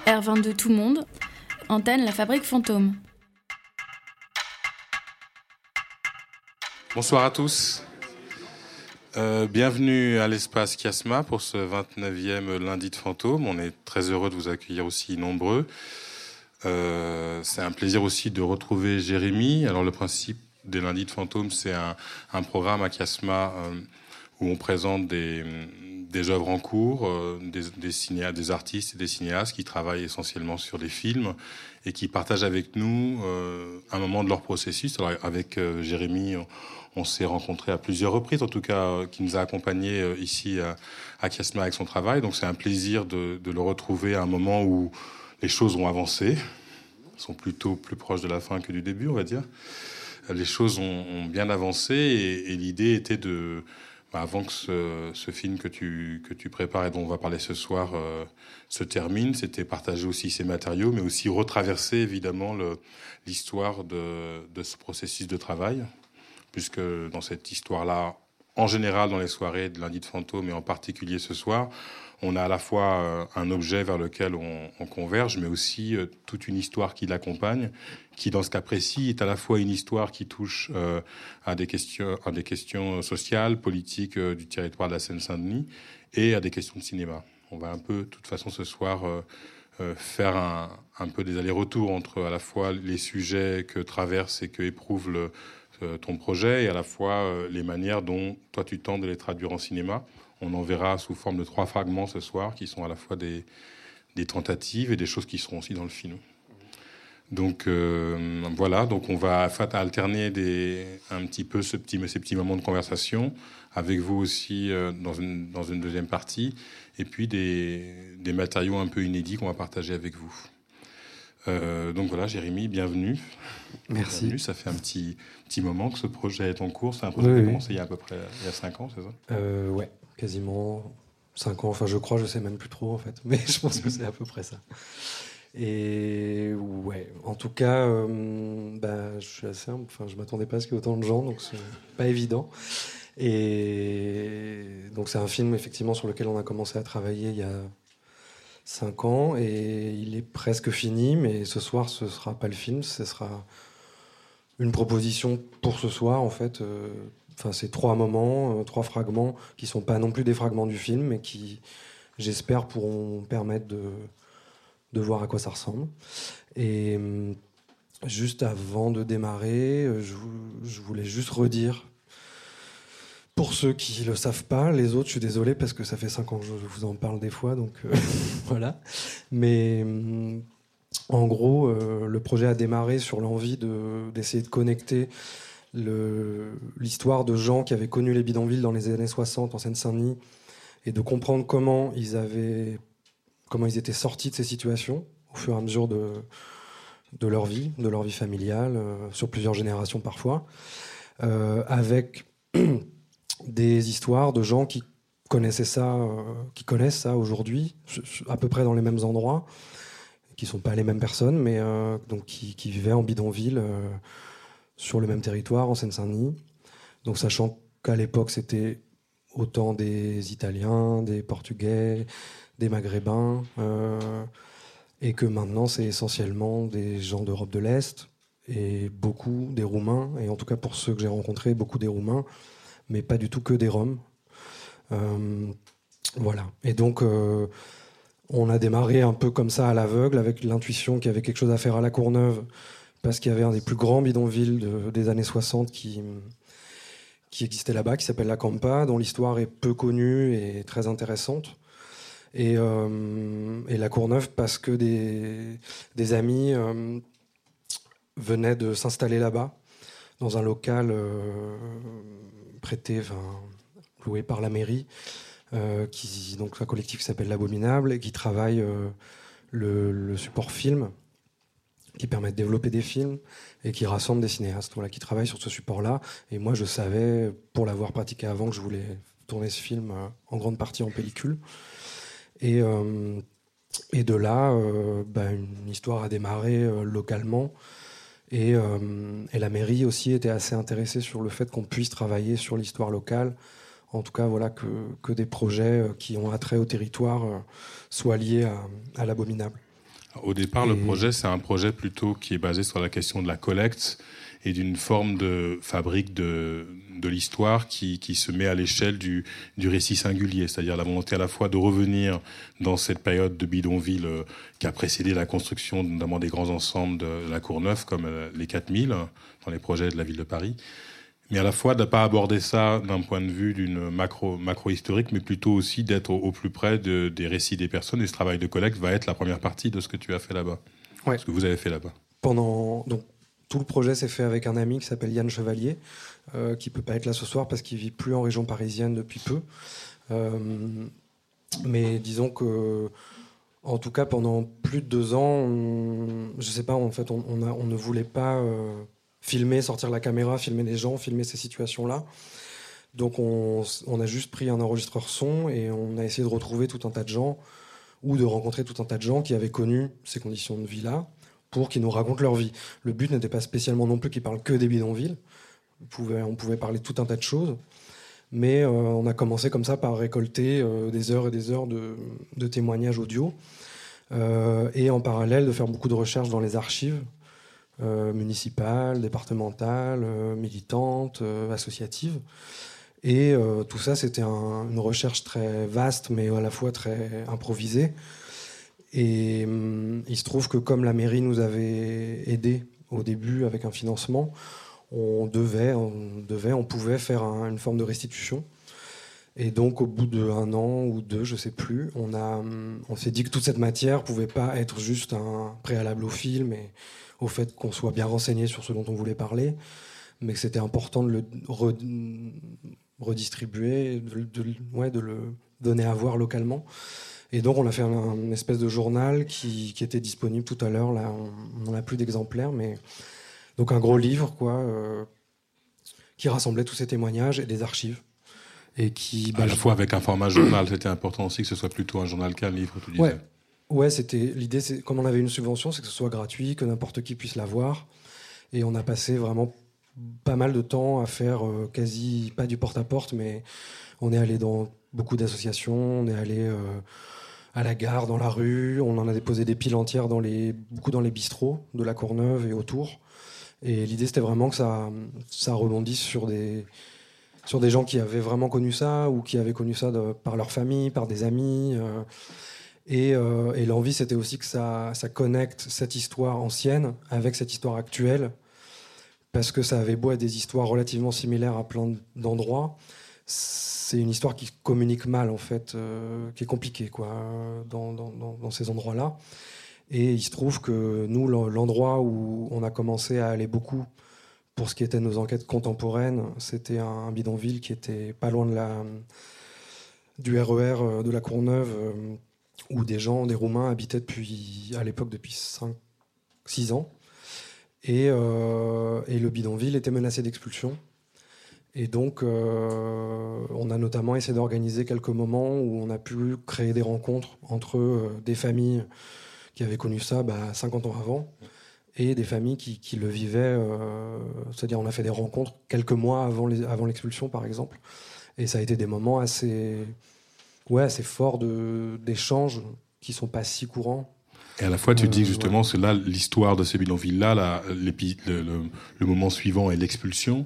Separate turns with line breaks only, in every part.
R22 Tout Monde, antenne La Fabrique Fantôme.
Bonsoir à tous. Bienvenue à l'espace Chiasma pour ce 29e lundi de fantôme. On est très heureux de vous accueillir aussi nombreux. C'est un plaisir aussi de retrouver Jérémy. Alors le principe des lundis de fantôme, c'est un programme à Chiasma où on présente des œuvres en cours, des artistes et des cinéastes qui travaillent essentiellement sur des films et qui partagent avec nous un moment de leur processus. Alors avec Jérémy, on s'est rencontrés à plusieurs reprises, en tout cas, qui nous a accompagnés ici à Chiasma avec son travail. Donc c'est un plaisir de le retrouver à un moment où les choses ont avancé, sont plutôt plus proches de la fin que du début, on va dire. Les choses ont bien avancé et l'idée était avant que ce film que tu prépares et dont on va parler ce soir se termine, c'était partager aussi ces matériaux, mais aussi retraverser évidemment l'histoire de ce processus de travail, puisque dans cette histoire-là, en général dans les soirées de lundi de fantôme et en particulier ce soir, on a à la fois un objet vers lequel on converge, mais aussi toute une histoire qui l'accompagne, qui dans ce cas précis est à la fois une histoire qui touche à des questions sociales, politiques du territoire de la Seine-Saint-Denis et à des questions de cinéma. On va un peu, de toute façon, ce soir faire un peu des allers-retours entre à la fois les sujets que traverse et que éprouve ton projet et à la fois les manières dont toi tu tentes de les traduire en cinéma. On en verra sous forme de 3 fragments ce soir qui sont à la fois des tentatives et des choses qui seront aussi dans le film. Donc voilà, donc on va alterner un petit peu ces petits moments de conversation avec vous aussi dans une deuxième partie et puis des matériaux un peu inédits qu'on va partager avec vous. Donc voilà, Jérémy, bienvenue.
Merci.
Bienvenue. Ça fait un petit moment que ce projet est en cours. C'est un projet qui a commencé il y a à peu près 5 ans, c'est ça ?
Ouais, quasiment 5 ans. Enfin, je crois, je sais même plus trop en fait, mais je pense que c'est à peu près ça. Et ouais, en tout cas, je suis assez humble. Enfin, je m'attendais pas à ce qu'il y ait autant de gens, donc c'est pas évident. Et donc c'est un film effectivement sur lequel on a commencé à travailler il y a 5 ans et il est presque fini, mais ce soir ce sera pas le film, ce sera une proposition pour ce soir en fait. C'est 3 moments, 3 fragments qui sont pas non plus des fragments du film, mais qui j'espère pourront permettre de voir à quoi ça ressemble. Et juste avant de démarrer, je voulais juste redire, pour ceux qui le savent pas, les autres, je suis désolé parce que ça fait 5 ans que je vous en parle des fois, donc voilà. Mais en gros, le projet a démarré sur l'envie d'essayer de connecter l'histoire de gens qui avaient connu les bidonvilles dans les années 60 en Seine-Saint-Denis et de comprendre comment ils étaient sortis de ces situations au fur et à mesure de leur vie familiale, sur plusieurs générations parfois, avec des histoires de gens qui connaissent ça aujourd'hui, à peu près dans les mêmes endroits, qui sont pas les mêmes personnes, mais donc qui vivaient en bidonville sur le même territoire, en Seine-Saint-Denis. Donc sachant qu'à l'époque, c'était autant des Italiens, des Portugais, des Maghrébins, et que maintenant, c'est essentiellement des gens d'Europe de l'Est, et beaucoup des Roumains, et en tout cas pour ceux que j'ai rencontrés, beaucoup des Roumains, mais pas du tout que des Roms. Voilà. Et donc, on a démarré un peu comme ça à l'aveugle, avec l'intuition qu'il y avait quelque chose à faire à La Courneuve, parce qu'il y avait un des plus grands bidonvilles des années 60 qui existait là-bas, qui s'appelle La Campa, dont l'histoire est peu connue et très intéressante. Et La Courneuve, parce que des amis venaient de s'installer là-bas, dans un local loué par la mairie, donc un collectif qui s'appelle L'Abominable, et qui travaille le support film, qui permet de développer des films et qui rassemble des cinéastes, qui travaillent sur ce support-là. Et moi, je savais, pour l'avoir pratiqué avant, que je voulais tourner ce film en grande partie en pellicule. Et de là, une histoire a démarré localement. Et la mairie aussi était assez intéressée sur le fait qu'on puisse travailler sur l'histoire locale. En tout cas, voilà, que des projets qui ont attrait au territoire soient liés à l'Abominable.
Au départ, le projet, c'est un projet plutôt qui est basé sur la question de la collecte et d'une forme de fabrique de l'histoire qui se met à l'échelle du récit singulier, c'est-à-dire la volonté à la fois de revenir dans cette période de bidonville qui a précédé la construction notamment des grands ensembles de la Courneuve, comme les 4000, dans les projets de la ville de Paris, mais à la fois de ne pas aborder ça d'un point de vue d'une macro-historique, mais plutôt aussi d'être au plus près des récits des personnes. Et ce travail de collecte va être la première partie de ce que tu as fait là-bas, ce que vous avez fait là-bas.
Donc, tout le projet s'est fait avec un ami qui s'appelle Yann Chevalier, qui ne peut pas être là ce soir parce qu'il ne vit plus en région parisienne depuis peu. Mais disons que, en tout cas, pendant plus de 2 ans, je sais pas, en fait, on ne voulait pas filmer, sortir la caméra, filmer les gens, filmer ces situations-là. Donc on a juste pris un enregistreur son et on a essayé de retrouver tout un tas de gens ou de rencontrer tout un tas de gens qui avaient connu ces conditions de vie-là pour qu'ils nous racontent leur vie. Le but n'était pas spécialement non plus qu'ils parlent que des bidonvilles. On pouvait parler de tout un tas de choses. Mais on a commencé comme ça par récolter des heures et des heures de témoignages audio et en parallèle de faire beaucoup de recherches dans les archives municipales, départementales, militantes, associatives. Et tout ça, c'était une recherche très vaste, mais à la fois très improvisée. Et il se trouve que comme la mairie nous avait aidés au début avec un financement, on pouvait faire une forme de restitution. Et donc, au bout d'1 an ou 2, je sais plus, on s'est dit que toute cette matière pouvait pas être juste un préalable au film et au fait qu'on soit bien renseigné sur ce dont on voulait parler, mais que c'était important de le redistribuer, de le donner à voir localement. Et donc, on a fait une espèce de journal qui était disponible tout à l'heure. Là, on n'en a plus d'exemplaires, mais donc un gros livre, qui rassemblait tous ces témoignages et des archives. Et qui,
à la fois avec un format journal, c'était important aussi que ce soit plutôt un journal qu'un livre, tu disais.
Ouais, c'était l'idée. Comme on avait une subvention, c'est que ce soit gratuit, que n'importe qui puisse l'avoir. Et on a passé vraiment pas mal de temps à faire quasi pas du porte-à-porte, mais on est allé dans beaucoup d'associations, on est allé à la gare, dans la rue, on en a déposé des piles entières beaucoup dans les bistrots de la Courneuve et autour. Et l'idée, c'était vraiment que ça rebondisse sur des gens qui avaient vraiment connu ça ou qui avaient connu ça par leur famille, par des amis. Et l'envie, c'était aussi que ça connecte cette histoire ancienne avec cette histoire actuelle, parce que ça avait beau être des histoires relativement similaires à plein d'endroits. C'est une histoire qui communique mal, en fait, qui est compliquée dans ces endroits-là. Et il se trouve que nous, l'endroit où on a commencé à aller beaucoup pour ce qui était nos enquêtes contemporaines, c'était un bidonville qui était pas loin du RER de la Courneuve, où des Roumains habitaient à l'époque depuis 5-6 ans. Et le bidonville était menacé d'expulsion. Et donc, on a notamment essayé d'organiser quelques moments où on a pu créer des rencontres entre des familles qui avaient connu ça 50 ans avant et des familles qui le vivaient. C'est-à-dire, on a fait des rencontres quelques mois avant l'expulsion, par exemple. Et ça a été des moments assez forts d'échanges qui ne sont pas si courants.
Et à la fois, tu dis justement, c'est là l'histoire de ces bidonvilles-là, le moment suivant est l'expulsion,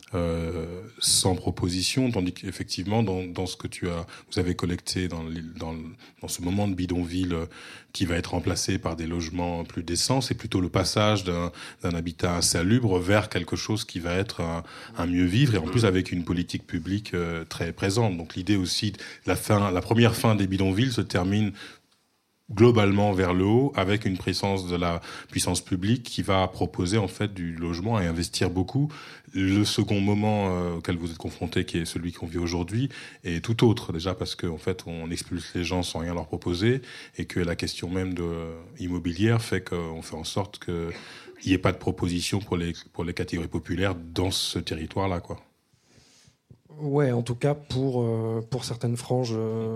sans proposition, tandis qu'effectivement, dans ce que vous avez collecté dans ce moment de bidonville qui va être remplacé par des logements plus décents, c'est plutôt le passage d'un habitat insalubre vers quelque chose qui va être un mieux vivre, et en plus avec une politique publique très présente. Donc l'idée aussi, la première fin des bidonvilles se termine globalement vers le haut, avec une présence de la puissance publique qui va proposer en fait du logement et investir beaucoup. Le second moment auquel vous êtes confronté, qui est celui qu'on vit aujourd'hui, est tout autre, déjà parce qu'en fait on expulse les gens sans rien leur proposer, et que la question même immobilière fait qu'on fait en sorte qu'il n'y ait pas de proposition pour les catégories populaires dans ce territoire-là, quoi.
Ouais, en tout cas pour certaines franges.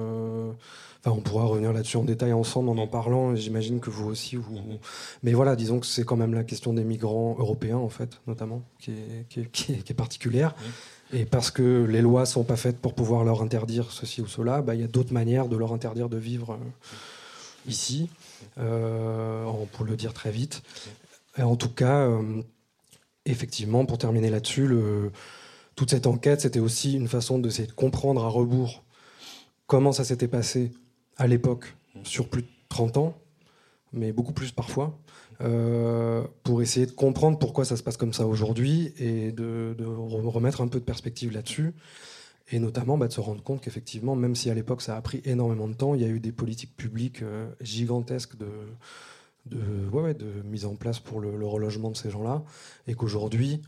On pourra revenir là-dessus en détail ensemble en parlant. J'imagine que vous aussi. Mais voilà, disons que c'est quand même la question des migrants européens, en fait, notamment, qui est particulière. Et parce que les lois sont pas faites pour pouvoir leur interdire ceci ou cela, il y a d'autres manières de leur interdire de vivre ici, pour le dire très vite. Et en tout cas, effectivement, pour terminer là-dessus, toute cette enquête, c'était aussi une façon d'essayer de comprendre à rebours comment ça s'était passé à l'époque, sur plus de 30 ans, mais beaucoup plus parfois, pour essayer de comprendre pourquoi ça se passe comme ça aujourd'hui et de remettre un peu de perspective là-dessus. Et notamment de se rendre compte qu'effectivement, même si à l'époque ça a pris énormément de temps, il y a eu des politiques publiques gigantesques de mise en place pour le relogement de ces gens-là. Et qu'aujourd'hui,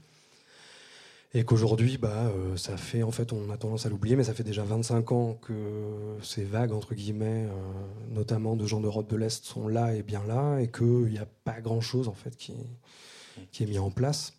ça fait, en fait, on a tendance à l'oublier, mais ça fait déjà 25 ans que ces vagues, entre guillemets, notamment de gens d'Europe de l'Est, sont là et bien là, et qu'il n'y a pas grand-chose, en fait, qui est mis en place.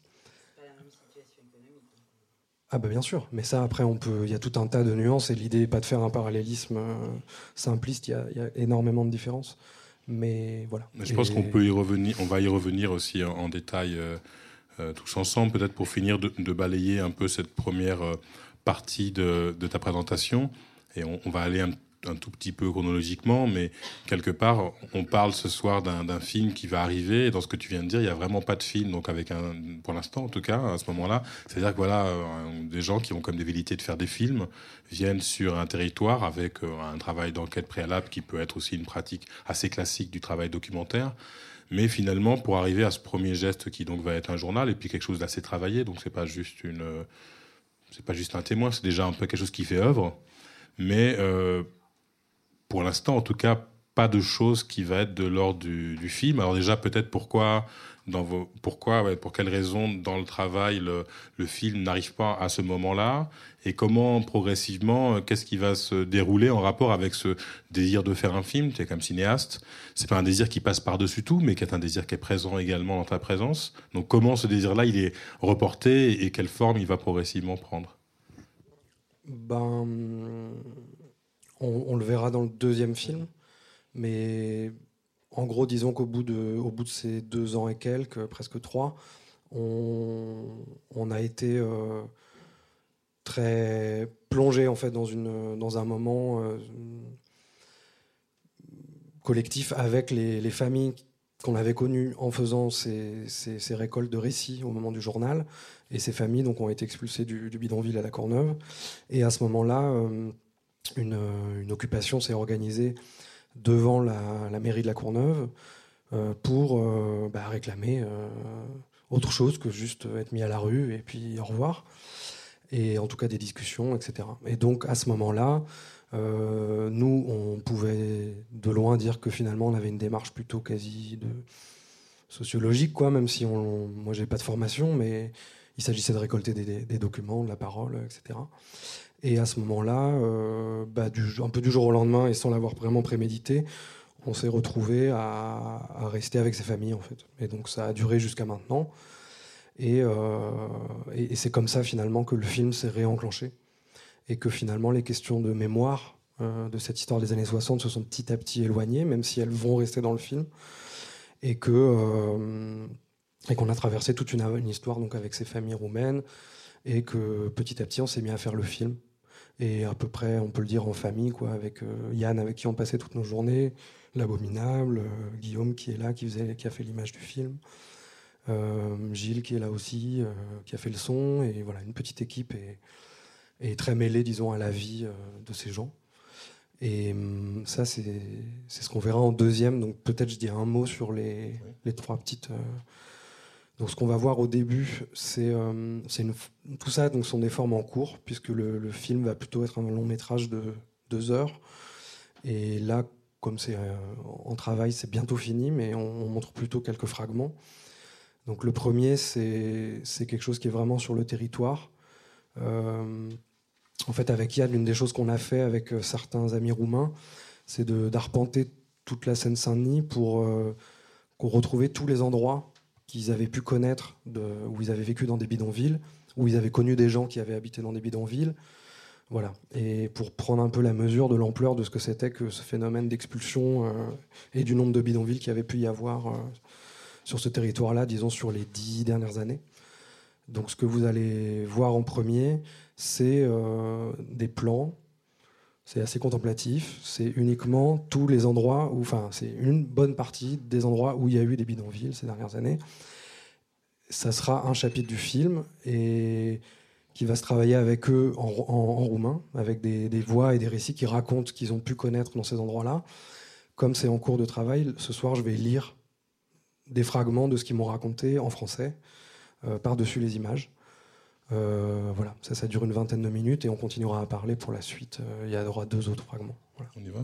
Ah bah bien sûr, mais ça après il y a tout un tas de nuances et l'idée n'est pas de faire un parallélisme simpliste, il y a énormément de différences. Mais voilà.
Mais je pense qu'on peut y revenir, on va y revenir aussi en détail tous ensemble, peut-être pour finir de balayer un peu cette première partie de ta présentation. Et on va aller un tout petit peu chronologiquement, mais quelque part, on parle ce soir d'un film qui va arriver. Et dans ce que tu viens de dire, il n'y a vraiment pas de film, donc pour l'instant en tout cas, à ce moment-là. C'est-à-dire que voilà, des gens qui ont comme des velléités de faire des films viennent sur un territoire avec un travail d'enquête préalable qui peut être aussi une pratique assez classique du travail documentaire. Mais finalement, pour arriver à ce premier geste qui donc va être un journal et puis quelque chose d'assez travaillé, donc c'est pas juste un témoin, c'est déjà un peu quelque chose qui fait œuvre. Mais pour l'instant, en tout cas, pas de choses qui va être de l'ordre du film. Alors déjà, peut-être pour quelles raisons dans le travail le film n'arrive pas à ce moment-là, et comment progressivement, qu'est-ce qui va se dérouler en rapport avec ce désir de faire un film. Tu es comme cinéaste, c'est pas un désir qui passe par-dessus tout, mais qui est un désir qui est présent également dans ta présence. Donc comment ce désir-là, il est reporté et quelle forme il va progressivement prendre?
On le verra dans le deuxième film, mais en gros, disons qu'au bout de ces 2 ans et quelques, presque 3, on a été très plongé en fait dans un moment collectif avec les familles qu'on avait connues en faisant ces récoltes de récits au moment du journal, et ces familles donc ont été expulsées du bidonville à la Courneuve. Et à ce moment-là, une occupation s'est organisée devant la mairie de la Courneuve pour réclamer autre chose que juste être mis à la rue et puis au revoir. Et en tout cas des discussions, etc. Et donc à ce moment-là, nous, on pouvait de loin dire que finalement on avait une démarche plutôt quasi sociologique, quoi, même si moi j'ai pas de formation, mais il s'agissait de récolter des documents, de la parole, etc. Et à ce moment-là, un peu du jour au lendemain, et sans l'avoir vraiment prémédité, on s'est retrouvé à rester avec ses familles, en fait. Et donc ça a duré jusqu'à maintenant. Et c'est comme ça, finalement, que le film s'est réenclenché. Et que finalement, les questions de mémoire de cette histoire des années 60 se sont petit à petit éloignées, même si elles vont rester dans le film. Et qu'on a traversé toute une histoire donc, avec ces familles roumaines. Et que petit à petit, on s'est mis à faire le film. Et à peu près, on peut le dire en famille, quoi, avec Yann, avec qui on passait toutes nos journées, l'Abominable, Guillaume qui est là, qui a fait l'image du film, Gilles qui est là aussi, qui a fait le son, et voilà, une petite équipe et très mêlée, disons, à la vie de ces gens. Et ça, c'est ce qu'on verra en deuxième. Donc peut-être je dirai un mot sur les 3 petites... Donc ce qu'on va voir au début, tout ça donc, sont des formes en cours, puisque le film va plutôt être un long métrage de 2 heures. Et là, comme c'est en travail, c'est bientôt fini, mais on montre plutôt quelques fragments. Donc le premier, c'est quelque chose qui est vraiment sur le territoire. En fait, avec Yann, l'une des choses qu'on a fait avec certains amis roumains, c'est d'arpenter toute la Seine-Saint-Denis pour retrouver tous les endroits qu'ils avaient pu connaître, où ils avaient vécu dans des bidonvilles, où ils avaient connu des gens qui avaient habité dans des bidonvilles. Voilà. Et pour prendre un peu la mesure de l'ampleur de ce que c'était que ce phénomène d'expulsion et du nombre de bidonvilles qu'il y avait pu y avoir sur ce territoire-là, disons, sur les 10 dernières années. Donc ce que vous allez voir en premier, c'est des plans C'est assez contemplatif. C'est uniquement tous les endroits où, enfin, c'est une bonne partie des endroits où il y a eu des bidonvilles ces dernières années. Ça sera un chapitre du film et qui va se travailler avec eux en roumain, avec des voix et des récits qui racontent ce qu'ils ont pu connaître dans ces endroits-là. Comme c'est en cours de travail, ce soir, je vais lire des fragments de ce qu'ils m'ont raconté en français, par-dessus les images. Voilà, ça dure une vingtaine de minutes et on continuera à parler pour la suite. Il y aura 2 autres fragments. Voilà.
On y va ?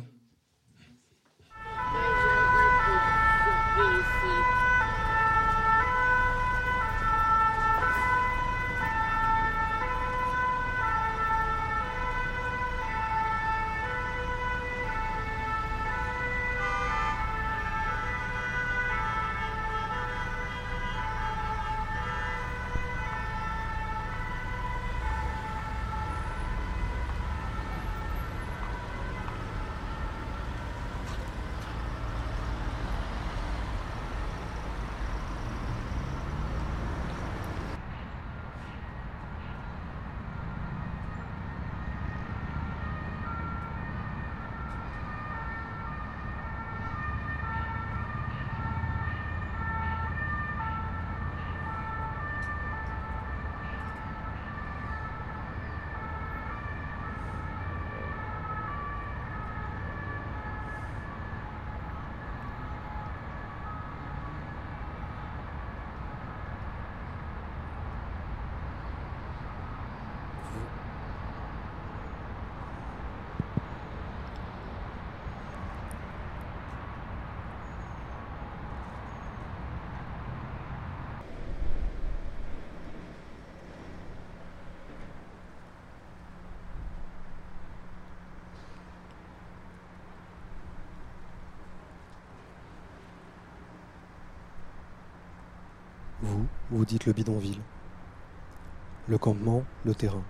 Vous dites le bidonville. Le campement, le terrain.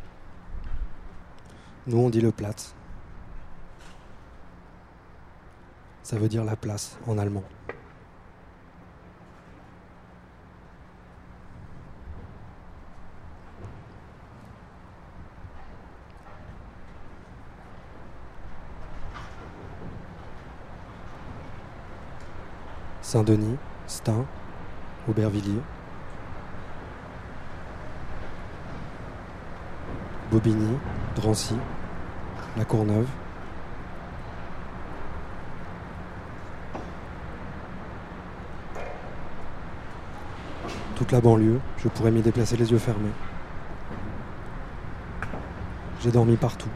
Nous, on dit le Platz. Ça veut dire la place en allemand. Saint-Denis, Stein, Aubervilliers, Bobigny, Drancy, La Courneuve, toute la banlieue, je pourrais m'y déplacer les yeux fermés. J'ai dormi partout.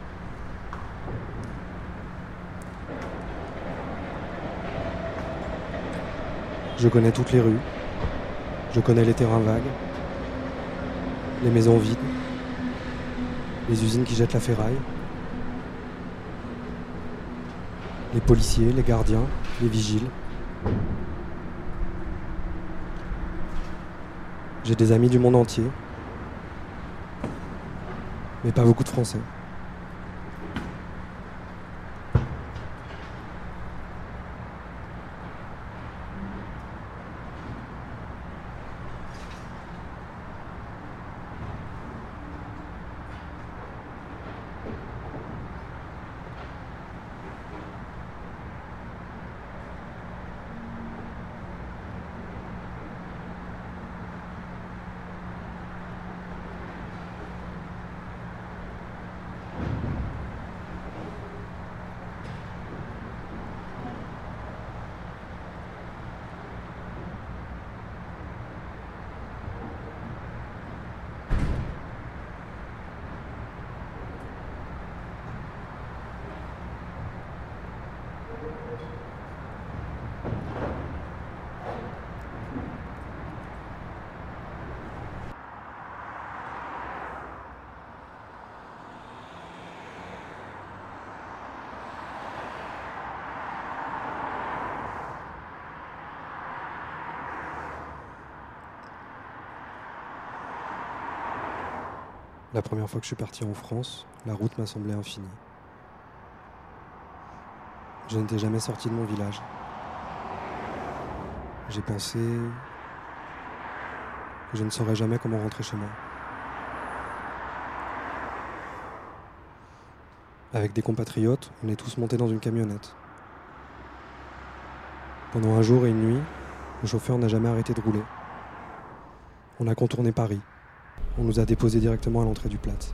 Je connais toutes les rues, je connais les terrains vagues, les maisons vides, les usines qui jettent la ferraille, les policiers, les gardiens, les vigiles. J'ai des amis du monde entier, mais pas beaucoup de Français. La première fois que je suis parti en France, la route m'a semblé infinie. Je n'étais jamais sorti de mon village. J'ai pensé que je ne saurais jamais comment rentrer chez moi. Avec des compatriotes, on est tous montés dans une camionnette. Pendant un jour et une nuit, le chauffeur n'a jamais arrêté de rouler. On a contourné Paris. On nous a déposés directement à l'entrée du Platz.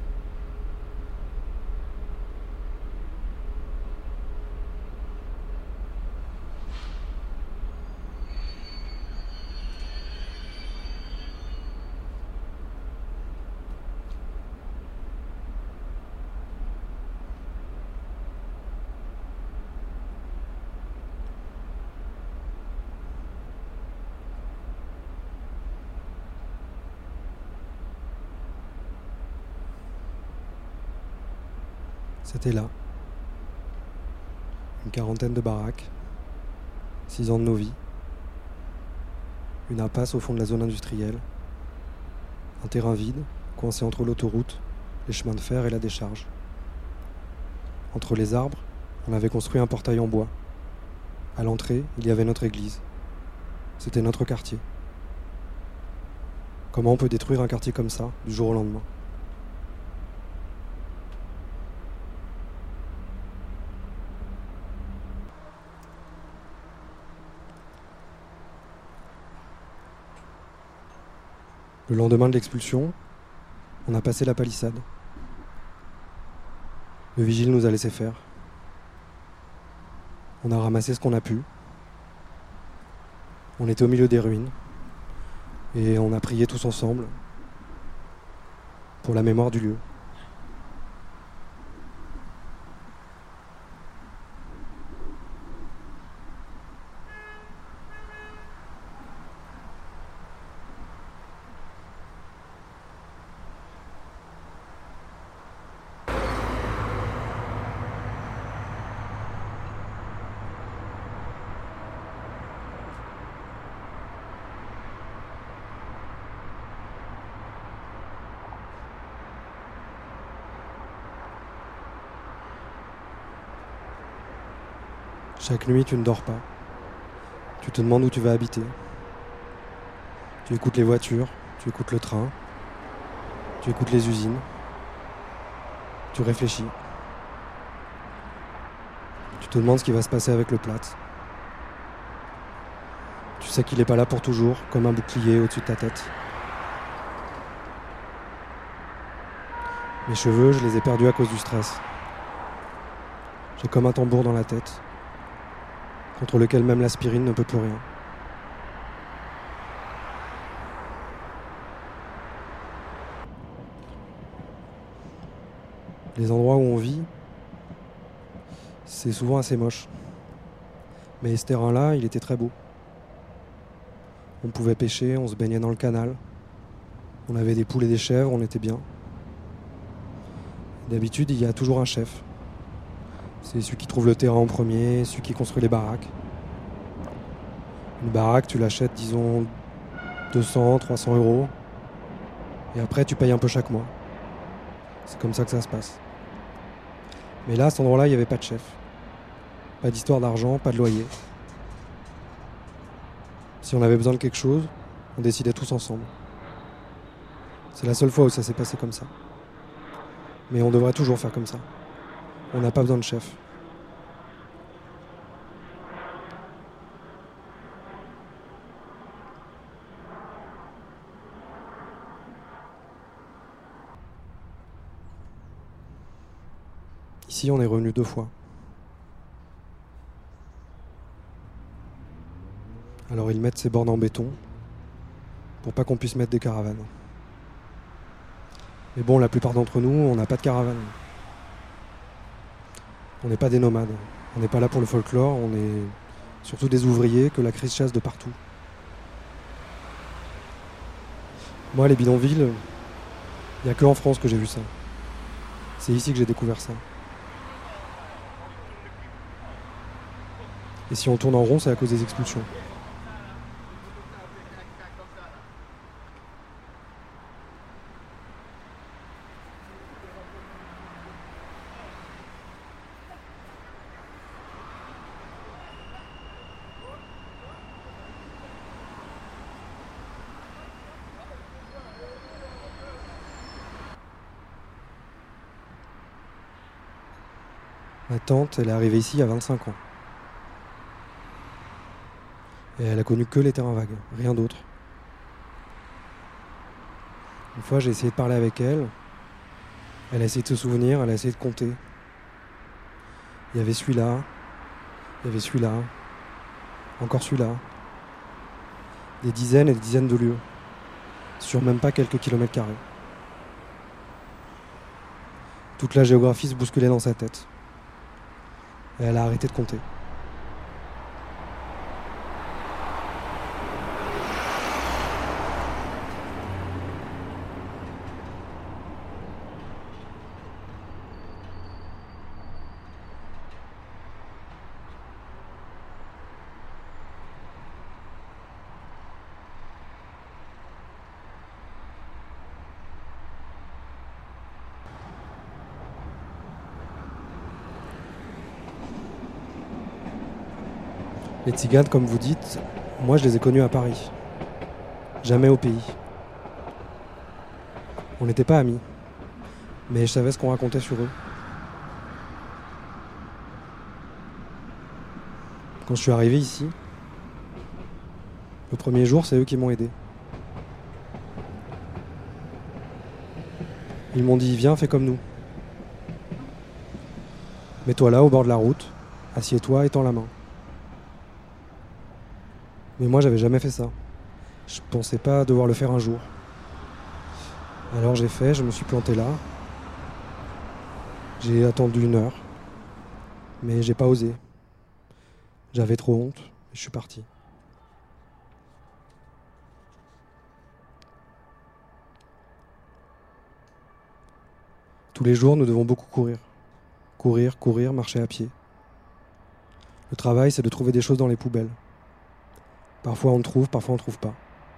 C'était là. Une quarantaine de baraques, 6 ans de nos vies, une impasse au fond de la zone industrielle, un terrain vide, coincé entre l'autoroute, les chemins de fer et la décharge. Entre les arbres, on avait construit un portail en bois. À l'entrée, il y avait notre église. C'était notre quartier. Comment on peut détruire un quartier comme ça, du jour au lendemain ? Le lendemain de l'expulsion, on a passé la palissade. Le vigile nous a laissé faire. On a ramassé ce qu'on a pu. On était au milieu des ruines. Et on a prié tous ensemble pour la mémoire du lieu. Chaque nuit, tu ne dors pas. Tu te demandes où tu vas habiter. Tu écoutes les voitures, tu écoutes le train, tu écoutes les usines. Tu réfléchis. Tu te demandes ce qui va se passer avec le Platz. Tu sais qu'il n'est pas là pour toujours, comme un bouclier au-dessus de ta tête. Mes cheveux, je les ai perdus à cause du stress. J'ai comme un tambour dans la tête, contre lequel même l'aspirine ne peut plus rien. Les endroits où on vit, c'est souvent assez moche. Mais ce terrain-là, il était très beau. On pouvait pêcher, on se baignait dans le canal. On avait des poules et des chèvres, on était bien. D'habitude, il y a toujours un chef. C'est celui qui trouve le terrain en premier, celui qui construit les baraques. Une baraque, tu l'achètes, disons, 200, 300 euros. Et après, tu payes un peu chaque mois. C'est comme ça que ça se passe. Mais là, à cet endroit-là, il n'y avait pas de chef. Pas d'histoire d'argent, pas de loyer. Si on avait besoin de quelque chose, on décidait tous ensemble. C'est la seule fois où ça s'est passé comme ça. Mais on devrait toujours faire comme ça. On n'a pas besoin de chef. Ici, on est revenu 2 fois. Alors ils mettent ces bornes en béton pour pas qu'on puisse mettre des caravanes. Mais bon, la plupart d'entre nous, on n'a pas de caravane. On n'est pas des nomades. On n'est pas là pour le folklore, on est surtout des ouvriers que la crise chasse de partout. Moi, les bidonvilles, il n'y a que en France que j'ai vu ça. C'est ici que j'ai découvert ça. Et si on tourne en rond, c'est à cause des expulsions. Ma tante, elle est arrivée ici il y a 25 ans. Et elle a connu que les terrains vagues, rien d'autre. Une fois, j'ai essayé de parler avec elle. Elle a essayé de se souvenir, elle a essayé de compter. Il y avait celui-là, il y avait celui-là, encore celui-là. Des dizaines et des dizaines de lieux, sur même pas quelques kilomètres carrés. Toute la géographie se bousculait dans sa tête. Et elle a arrêté de compter. Les tziganes, comme vous dites, moi je les ai connus à Paris. Jamais au pays. On n'était pas amis, mais je savais ce qu'on racontait sur eux. Quand je suis arrivé ici, le premier jour, c'est eux qui m'ont aidé. Ils m'ont dit, viens, fais comme nous. Mets-toi là, au bord de la route, assieds-toi et tends la main. Mais moi, j'avais jamais fait ça. Je pensais pas devoir le faire un jour. Alors j'ai fait, je me suis planté là. J'ai attendu 1 heure. Mais j'ai pas osé. J'avais trop honte, et je suis parti. Tous les jours, nous devons beaucoup courir. Courir, courir, marcher à pied. Le travail, c'est de trouver des choses dans les poubelles. Parfois on trouve, parfois on trouve pas.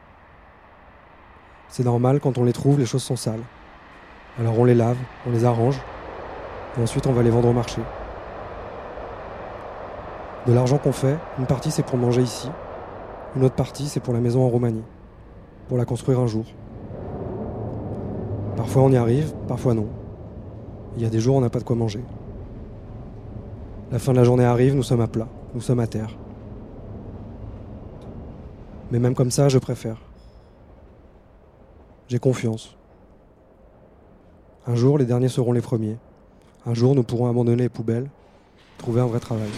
C'est normal, quand on les trouve, les choses sont sales. Alors on les lave, on les arrange, et ensuite on va les vendre au marché. De l'argent qu'on fait, une partie c'est pour manger ici, une autre partie c'est pour la maison en Roumanie, pour la construire un jour. Parfois on y arrive, parfois non. Il y a des jours où on n'a pas de quoi manger. La fin de la journée arrive, nous sommes à plat, nous sommes à terre. Mais même comme ça, je préfère. J'ai confiance. Un jour, les derniers seront les premiers. Un jour, nous pourrons abandonner les poubelles, trouver un vrai travail.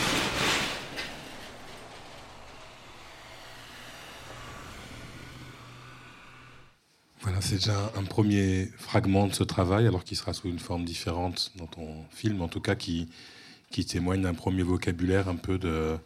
Voilà, c'est déjà un premier fragment de ce travail, alors qu'il sera sous une forme différente dans ton film, en tout cas qui témoigne d'un premier vocabulaire un peu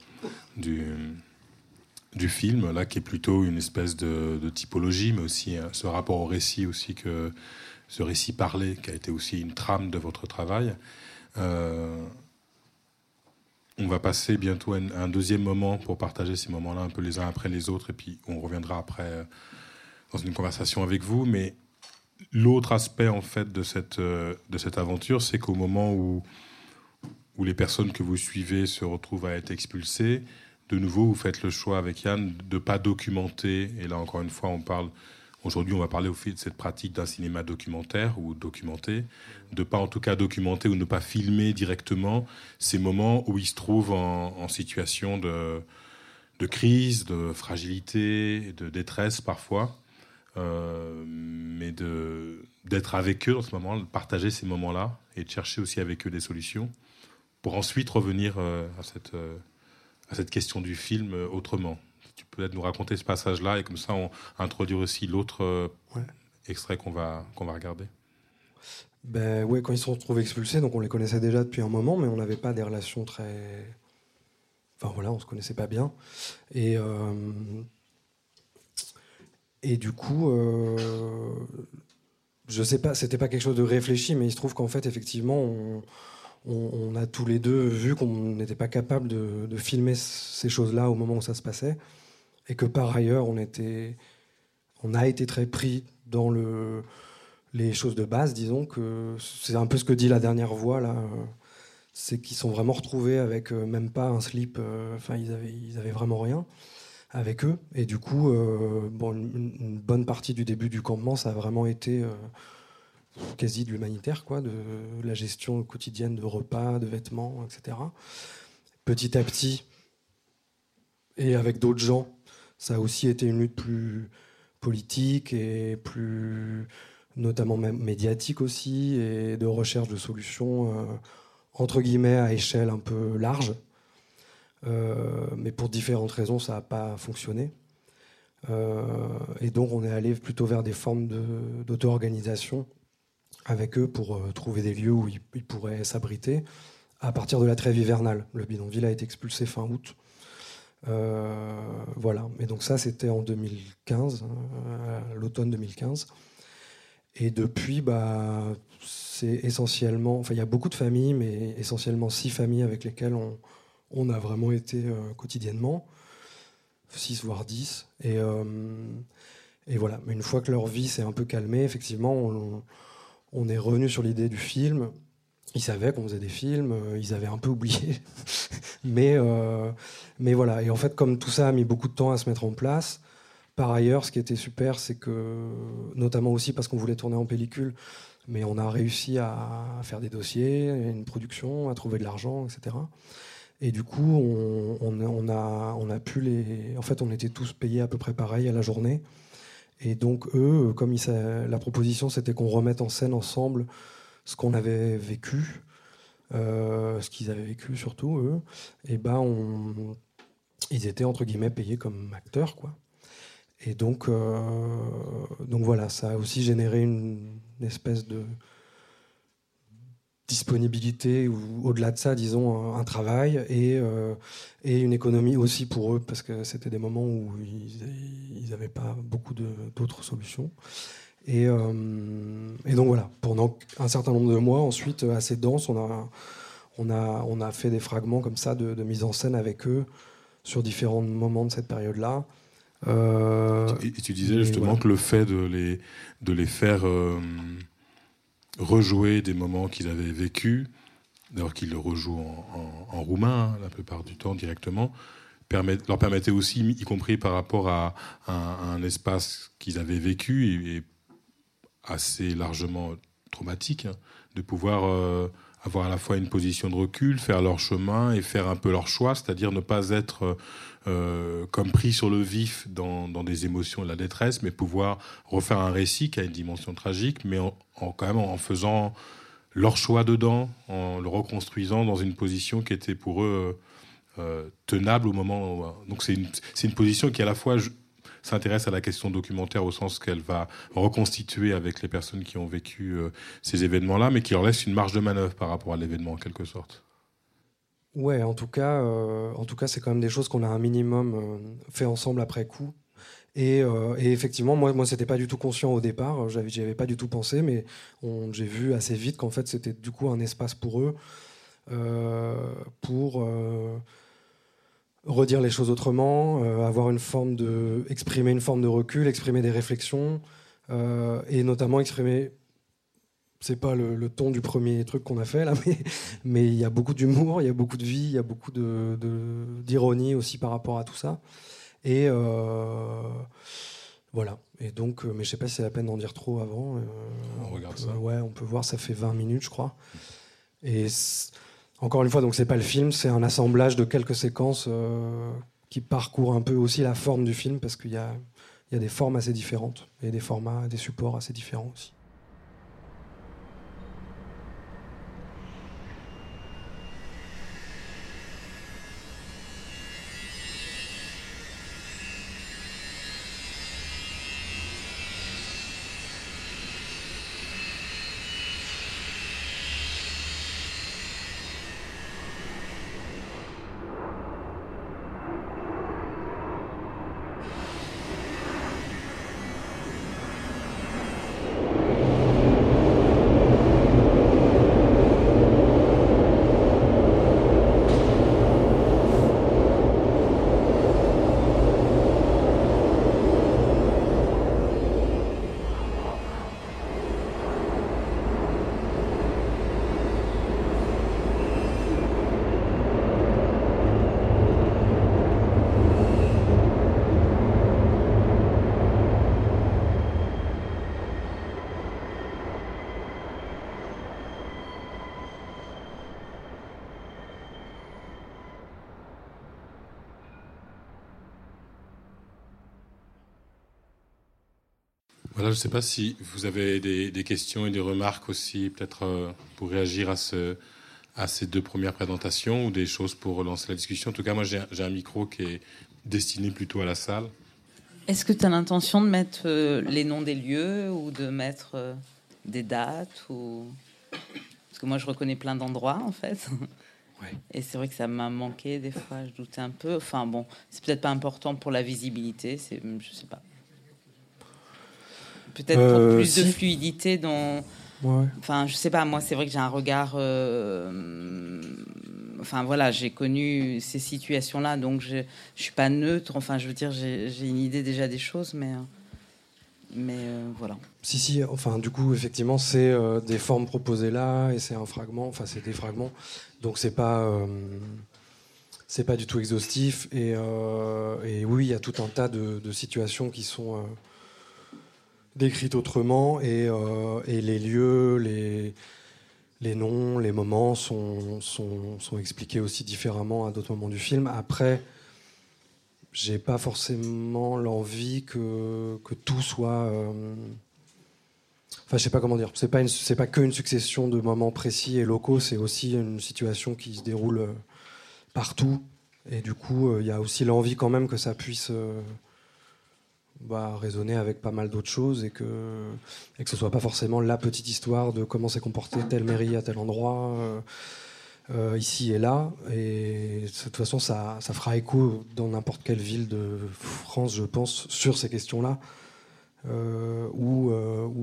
du film, là, qui est plutôt une espèce de typologie, mais aussi ce rapport au récit, aussi que ce récit parlé, qui a été aussi une trame de votre travail. On va passer bientôt à un deuxième moment pour partager ces moments-là un peu les uns après les autres, et puis on reviendra après dans une conversation avec vous. Mais l'autre aspect, en fait, de cette aventure, c'est qu'au moment où les personnes que vous suivez se retrouvent à être expulsées, de nouveau, vous faites le choix avec Yann de ne pas documenter. Et là, encore une fois, aujourd'hui, on va parler au fil de cette pratique d'un cinéma documentaire ou documenté, de ne pas en tout cas documenter ou ne pas filmer directement ces moments où ils se trouvent en situation de crise, de fragilité, de détresse parfois, mais d'être avec eux dans ce moment, de partager ces moments-là et de chercher aussi avec eux des solutions pour ensuite revenir à cette question du film autrement. Tu peux peut-être nous raconter ce passage-là et comme ça on introduire aussi l'autre extrait qu'on va regarder.
Ben ouais, quand ils se sont retrouvés expulsés, donc on les connaissait déjà depuis un moment, mais on n'avait pas des relations très... Enfin voilà, on se connaissait pas bien. Et du coup, je sais pas, c'était pas quelque chose de réfléchi, mais il se trouve qu'en fait, effectivement, on a tous les deux vu qu'on n'était pas capable de filmer ces choses-là au moment où ça se passait, et que par ailleurs, on a été très pris dans les choses de base, disons, que c'est un peu ce que dit la dernière voix, là, c'est qu'ils sont vraiment retrouvés avec même pas un slip, enfin, ils avaient vraiment rien avec eux, et du coup, une bonne partie du début du campement, ça a vraiment été quasi de l'humanitaire, quoi, de la gestion quotidienne de repas, de vêtements, etc. Petit à petit, et avec d'autres gens, ça a aussi été une lutte plus politique et plus, notamment même médiatique aussi, et de recherche de solutions, entre guillemets, à échelle un peu large. Mais pour différentes raisons, ça n'a pas fonctionné. Et donc, on est allé plutôt vers des formes d'auto-organisation avec eux pour trouver des lieux où ils pourraient s'abriter à partir de la trêve hivernale. Le bidonville a été expulsé fin août. Voilà. Et donc ça, c'était en 2015, l'automne 2015. Et depuis, c'est essentiellement... Enfin, il y a beaucoup de familles, mais essentiellement 6 familles avec lesquelles on a vraiment été quotidiennement. 6 voire 10. Et voilà. Mais une fois que leur vie s'est un peu calmée, effectivement, on est revenu sur l'idée du film. Ils savaient qu'on faisait des films, ils avaient un peu oublié. mais voilà. Et en fait, comme tout ça a mis beaucoup de temps à se mettre en place, par ailleurs, ce qui était super, c'est que, notamment aussi parce qu'on voulait tourner en pellicule, mais on a réussi à faire des dossiers, une production, à trouver de l'argent, etc. Et du coup, on a pu les... En fait, on était tous payés à peu près pareil à la journée. Et donc, eux, comme la proposition, c'était qu'on remette en scène ensemble ce qu'on avait vécu, ce qu'ils avaient vécu surtout, eux, et ils étaient, entre guillemets, payés comme acteurs, quoi. Et donc voilà, ça a aussi généré une espèce de disponibilité, ou au-delà de ça, disons, un travail et une économie aussi pour eux, parce que c'était des moments où ils n'avaient pas beaucoup d'autres solutions. Et donc voilà, pendant un certain nombre de mois, ensuite, assez dense, on a fait des fragments comme ça de mise en scène avec eux sur différents moments de cette période-là.
Et tu disais justement que le fait de les faire rejouer des moments qu'ils avaient vécus, d'ailleurs qu'ils le rejouent en roumain, la plupart du temps directement, leur permettait aussi, y compris par rapport à un espace qu'ils avaient vécu et assez largement traumatique, de pouvoir avoir à la fois une position de recul, faire leur chemin et faire un peu leur choix, c'est-à-dire ne pas être comme pris sur le vif dans des émotions de la détresse, mais pouvoir refaire un récit qui a une dimension tragique, mais quand même en faisant leur choix dedans, en le reconstruisant dans une position qui était pour eux tenable au moment où... Donc c'est une position qui à la fois s'intéresse à la question documentaire au sens qu'elle va reconstituer avec les personnes qui ont vécu ces événements-là, mais qui leur laisse une marge de manœuvre par rapport à l'événement en quelque sorte.
Ouais, en tout cas, c'est quand même des choses qu'on a un minimum fait ensemble après coup. Et effectivement, moi, c'était pas du tout conscient au départ. J'y avais pas du tout pensé, mais j'ai vu assez vite qu'en fait, c'était du coup un espace pour eux, pour redire les choses autrement, avoir exprimer une forme de recul, exprimer des réflexions, et notamment exprimer. C'est pas le ton du premier truc qu'on a fait là, mais il y a beaucoup d'humour, il y a beaucoup de vie, il y a beaucoup d'ironie aussi par rapport à tout ça. Et voilà. Et donc, mais je sais pas si c'est la peine d'en dire trop avant.
On regarde ça.
Ouais, on peut voir, ça fait 20 minutes, je crois. Et encore une fois, donc c'est pas le film, c'est un assemblage de quelques séquences qui parcourent un peu aussi la forme du film, parce qu'il y a des formes assez différentes et des formats, des supports assez différents aussi.
Voilà, je ne sais pas si vous avez des questions et des remarques aussi, peut-être pour réagir à ces deux premières présentations ou des choses pour relancer la discussion. En tout cas, moi, j'ai un micro qui est destiné plutôt à la salle.
Est-ce que tu as l'intention de mettre les noms des lieux ou de mettre des dates ou... Parce que moi, je reconnais plein d'endroits, en fait. Ouais. Et c'est vrai que ça m'a manqué des fois, je doutais un peu. Enfin bon, c'est peut-être pas important pour la visibilité, je sais pas. Peut-être pour plus de fluidité dans... Ouais. Enfin, je sais pas, moi, c'est vrai que j'ai un regard... Enfin, voilà, j'ai connu ces situations-là, donc je suis pas neutre. Enfin, je veux dire, j'ai une idée déjà des choses, mais voilà.
Si, enfin, du coup, effectivement, c'est des formes proposées là, et c'est un fragment, enfin, c'est des fragments, donc c'est pas du tout exhaustif, et oui, il y a tout un tas de situations qui sont décrites autrement, et les lieux, les noms, les moments sont expliqués aussi différemment à d'autres moments du film. Après, j'ai pas forcément l'envie que tout soit... Enfin, je sais pas comment dire. C'est pas qu'une succession de moments précis et locaux, c'est aussi une situation qui se déroule partout. Et du coup, il y a aussi l'envie quand même que ça puisse résonner avec pas mal d'autres choses et que ce soit pas forcément la petite histoire de comment s'est comportée telle mairie à tel endroit, ici et là. Et de toute façon, ça fera écho dans n'importe quelle ville de France, je pense, sur ces questions-là, où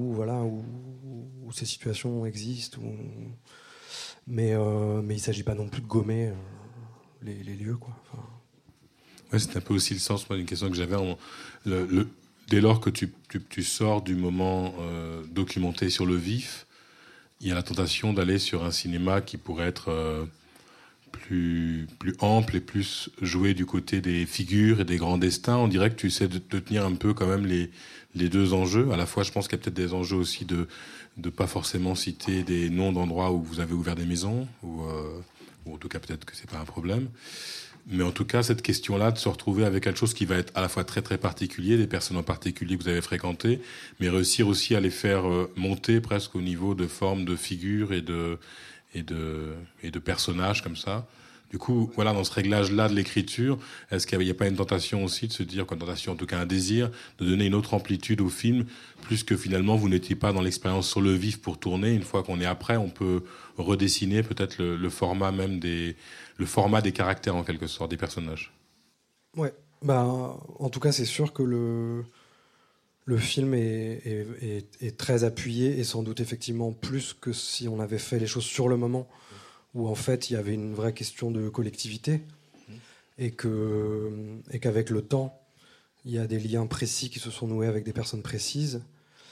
ces situations existent. Mais il s'agit pas non plus de gommer les lieux, quoi. Enfin...
Ouais, c'est un peu aussi le sens, moi, d'une question que j'avais. Dès lors que tu sors du moment documenté sur le vif, il y a la tentation d'aller sur un cinéma qui pourrait être plus ample et plus joué du côté des figures et des grands destins. On dirait que tu essaies de tenir un peu quand même les deux enjeux. À la fois, je pense qu'il y a peut-être des enjeux aussi de pas forcément citer des noms d'endroits où vous avez ouvert des maisons, ou en tout cas peut-être que c'est pas un problème. Mais en tout cas, cette question-là, de se retrouver avec quelque chose qui va être à la fois très très particulier, des personnes en particulier que vous avez fréquentées, mais réussir aussi à les faire monter presque au niveau de formes de figures et de personnages comme ça. Du coup, voilà, dans ce réglage-là de l'écriture, est-ce qu'il n'y a pas une tentation aussi de se dire, une tentation, en tout cas un désir, de donner une autre amplitude au film, plus que finalement vous n'étiez pas dans l'expérience sur le vif pour tourner. Une fois qu'on est après, on peut redessiner peut-être le format même le format des caractères en quelque sorte, des personnages.
Ouais, en tout cas, c'est sûr que le film est très appuyé et sans doute effectivement plus que si on avait fait les choses sur le moment, où en fait il y avait une vraie question de collectivité et qu'avec le temps il y a des liens précis qui se sont noués avec des personnes précises.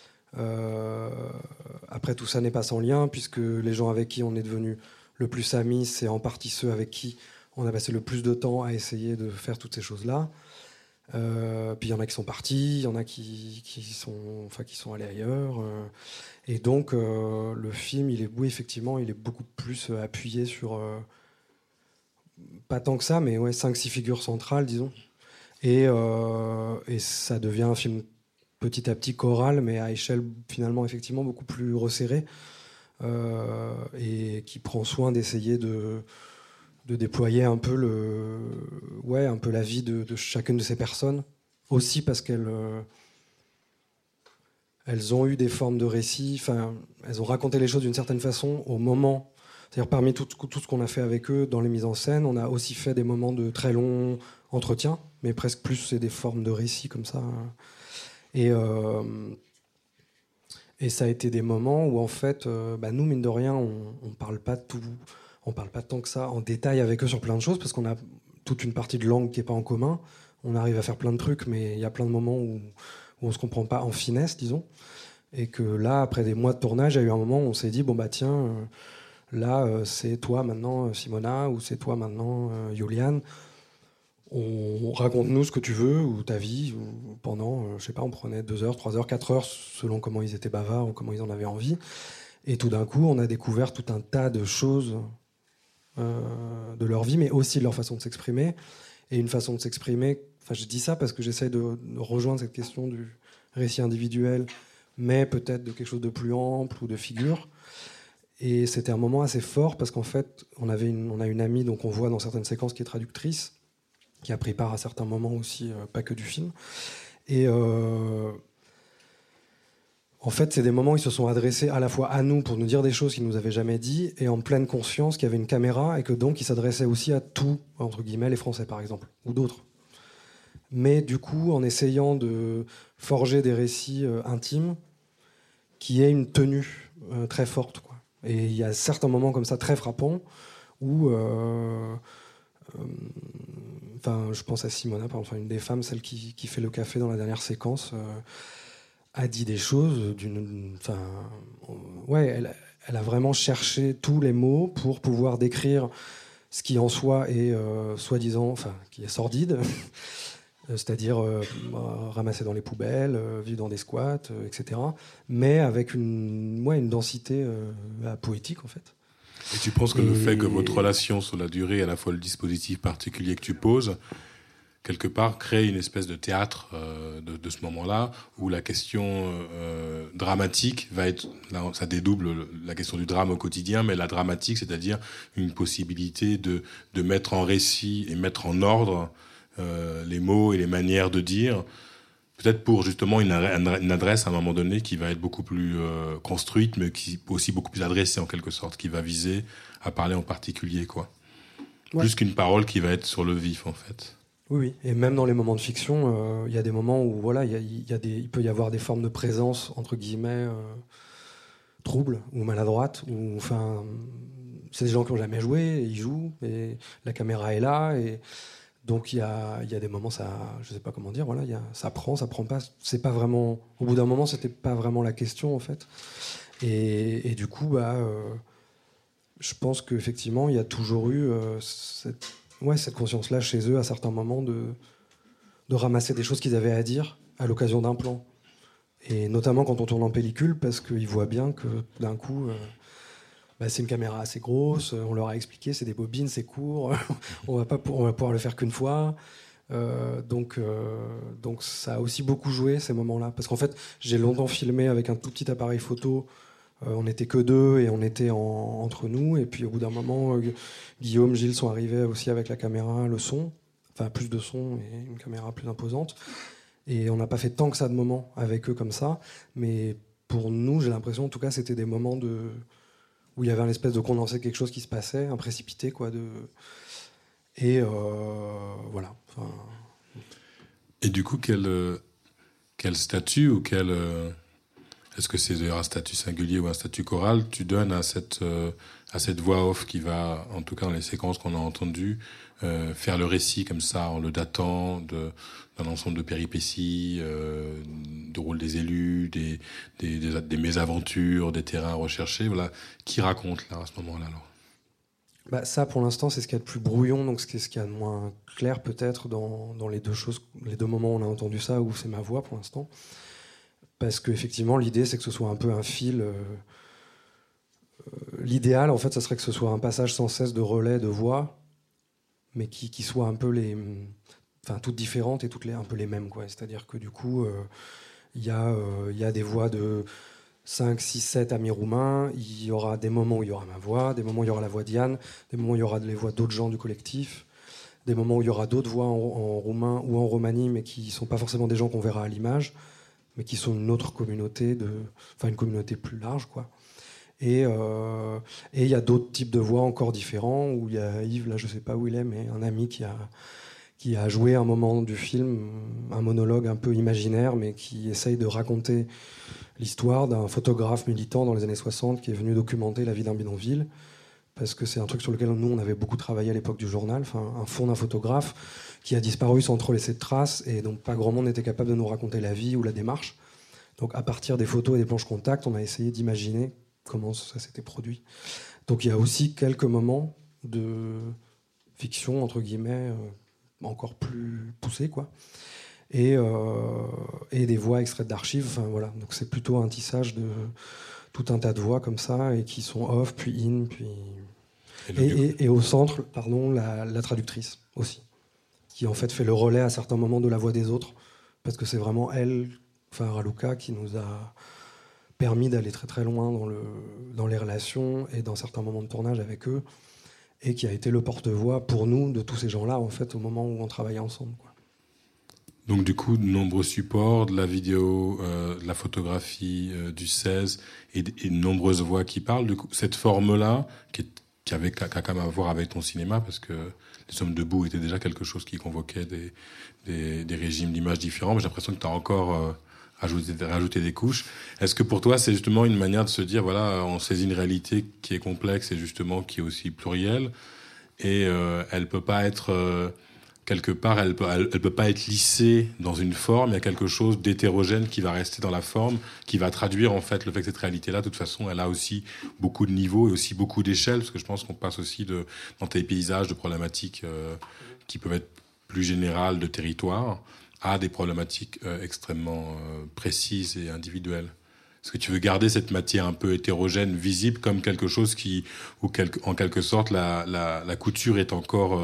Après, tout ça n'est pas sans lien, puisque les gens avec qui on est devenu le plus amis, c'est en partie ceux avec qui on a passé le plus de temps à essayer de faire toutes ces choses-là. Puis il y en a qui sont partis, il y en a qui sont allés ailleurs. Et donc, le film, effectivement, il est beaucoup plus appuyé sur... pas tant que ça, mais 5-6 figures centrales, disons. Et ça devient un film petit à petit choral, mais à échelle finalement effectivement beaucoup plus resserrée, et qui prend soin d'essayer de déployer un peu la vie de chacune de ces personnes, aussi parce qu'elles ont eu des formes de récits, enfin, elles ont raconté les choses d'une certaine façon au moment. C'est-à-dire, parmi tout ce qu'on a fait avec eux dans les mises en scène, on a aussi fait des moments de très longs entretiens, mais presque plus c'est des formes de récits comme ça. Et ça a été des moments où en fait, nous, mine de rien, on parle pas de tout. On parle pas tant que ça en détail avec eux sur plein de choses, parce qu'on a toute une partie de langue qui est pas en commun. On arrive à faire plein de trucs, mais il y a plein de moments où on se comprend pas en finesse, disons. Et que là, après des mois de tournage, il y a eu un moment où on s'est dit, tiens, là, c'est toi maintenant, Simona, ou c'est toi maintenant, Juliane. On raconte-nous ce que tu veux, ou ta vie, ou pendant, je sais pas, on prenait 2 heures, 3 heures, 4 heures, selon comment ils étaient bavards ou comment ils en avaient envie. Et tout d'un coup, on a découvert tout un tas de choses de leur vie, mais aussi de leur façon de s'exprimer. Et une façon de s'exprimer, je dis ça parce que j'essaie de rejoindre cette question du récit individuel mais peut-être de quelque chose de plus ample ou de figure. Et c'était un moment assez fort parce qu'en fait, on a une amie, donc on voit dans certaines séquences, qui est traductrice, qui a pris part à certains moments aussi, pas que du film. Et en fait, c'est des moments où ils se sont adressés à la fois à nous pour nous dire des choses qu'ils nous avaient jamais dit, et en pleine conscience qu'il y avait une caméra et que donc ils s'adressaient aussi à tout, entre guillemets, les Français par exemple, ou d'autres. Mais du coup, en essayant de forger des récits intimes qui aient une tenue très forte, quoi. Et il y a certains moments comme ça très frappants où, je pense à Simona, par exemple, une des femmes, celle qui fait le café dans la dernière séquence, a dit des choses elle a vraiment cherché tous les mots pour pouvoir décrire ce qui en soi est soi-disant, qui est sordide. C'est-à-dire ramasser dans les poubelles, vivre dans des squats, etc. Mais avec une densité poétique, en fait.
Et tu penses que le fait que votre relation sur la durée, à la fois le dispositif particulier que tu poses, quelque part, crée une espèce de théâtre de ce moment-là, où la question dramatique va être... Là, ça dédouble la question du drame au quotidien, mais la dramatique, c'est-à-dire une possibilité de mettre en récit et mettre en ordre les mots et les manières de dire, peut-être pour justement une adresse à un moment donné qui va être beaucoup plus construite, mais qui aussi beaucoup plus adressée en quelque sorte, qui va viser à parler en particulier, quoi. Ouais. Plus qu'une parole qui va être sur le vif, en fait.
Oui, et même dans les moments de fiction, il y a des moments où il peut y avoir des formes de présence, entre guillemets, troubles ou maladroites, ou c'est des gens qui n'ont jamais joué, et ils jouent, et la caméra est là, et donc il y a des moments, je sais pas comment dire, voilà, ça prend pas, c'est pas vraiment, au bout d'un moment, c'était pas vraiment la question, en fait. Et du coup, je pense qu'effectivement, il y a toujours eu cette conscience-là chez eux, à certains moments, de ramasser des choses qu'ils avaient à dire à l'occasion d'un plan. Et notamment quand on tourne en pellicule, parce qu'ils voient bien que d'un coup, c'est une caméra assez grosse, on leur a expliqué, c'est des bobines, c'est court, on va pouvoir le faire qu'une fois. Donc ça a aussi beaucoup joué, ces moments-là. Parce qu'en fait, j'ai longtemps filmé avec un tout petit appareil photo. On n'était que deux et on était entre nous. Et puis au bout d'un moment, Guillaume, Gilles sont arrivés aussi avec la caméra, le son, plus de son et une caméra plus imposante. Et on n'a pas fait tant que ça de moments avec eux comme ça. Mais pour nous, j'ai l'impression, en tout cas, c'était des moments où il y avait un espèce de condensé, quelque chose qui se passait, un précipité, quoi. Et voilà.
Et du coup, quel statut ou est-ce que c'est d'ailleurs un statut singulier ou un statut choral tu donnes à cette voix off qui va, en tout cas dans les séquences qu'on a entendues, faire le récit comme ça en le datant d'un ensemble de péripéties, du rôle des élus, des mésaventures, des terrains recherchés, voilà. Qui raconte là à ce moment-là alors?
Ça, pour l'instant, c'est ce qu'il y a de plus brouillon, donc ce qu'il y a de moins clair peut-être dans les deux moments où on a entendu ça, où c'est ma voix pour l'instant. Parce qu'effectivement, l'idée, c'est que ce soit un peu un fil. L'idéal, en fait, ça serait que ce soit un passage sans cesse de relais de voix, mais qui soit un peu toutes différentes et un peu les mêmes, quoi. C'est-à-dire que du coup, il y a des voix de 5, 6, 7 amis roumains. Il y aura des moments où il y aura ma voix, des moments où il y aura la voix d'Yann, des moments où il y aura les voix d'autres gens du collectif, des moments où il y aura d'autres voix en roumain ou en romani, mais qui ne sont pas forcément des gens qu'on verra à l'image, mais qui sont une autre communauté, une communauté plus large, quoi. Et il y a d'autres types de voix encore différents, où il y a Yves, là je sais pas où il est, mais un ami qui a joué un moment du film, un monologue un peu imaginaire, mais qui essaye de raconter l'histoire d'un photographe militant dans les années 60 qui est venu documenter la vie d'un bidonville, parce que c'est un truc sur lequel nous on avait beaucoup travaillé à l'époque du journal, un fond d'un photographe qui a disparu sans trop laisser de traces, et donc pas grand monde n'était capable de nous raconter la vie ou la démarche. Donc à partir des photos et des planches contact, on a essayé d'imaginer comment ça s'était produit. Donc il y a aussi quelques moments de fiction, entre guillemets, encore plus poussés, quoi. Et des voix extraites d'archives, voilà. Donc c'est plutôt un tissage de tout un tas de voix comme ça, et qui sont off, puis in, puis... Et au centre, la traductrice aussi, qui en fait le relais à certains moments de la voix des autres, parce que c'est vraiment elle, Raluca, qui nous a permis d'aller très très loin dans les relations et dans certains moments de tournage avec eux, et qui a été le porte-voix pour nous de tous ces gens-là, en fait, au moment où on travaillait ensemble, quoi.
Donc du coup, de nombreux supports, de la vidéo, de la photographie, du 16 et de nombreuses voix qui parlent. Du coup, cette forme-là, qui a quand même à voir avec ton cinéma, parce que Les Hommes debout était déjà quelque chose qui convoquait des régimes d'images différents, mais j'ai l'impression que tu as encore rajouté des couches. Est-ce que pour toi, c'est justement une manière de se dire, voilà, on saisit une réalité qui est complexe et justement qui est aussi plurielle, et elle peut pas être... quelque part, elle peut pas être lissée dans une forme. Il y a quelque chose d'hétérogène qui va rester dans la forme, qui va traduire en fait le fait que cette réalité-là, de toute façon, elle a aussi beaucoup de niveaux et aussi beaucoup d'échelles, parce que je pense qu'on passe aussi dans tes paysages de problématiques qui peuvent être plus générales de territoire à des problématiques extrêmement précises et individuelles. Est-ce que tu veux garder cette matière un peu hétérogène, visible, comme quelque chose où en quelque sorte la couture est encore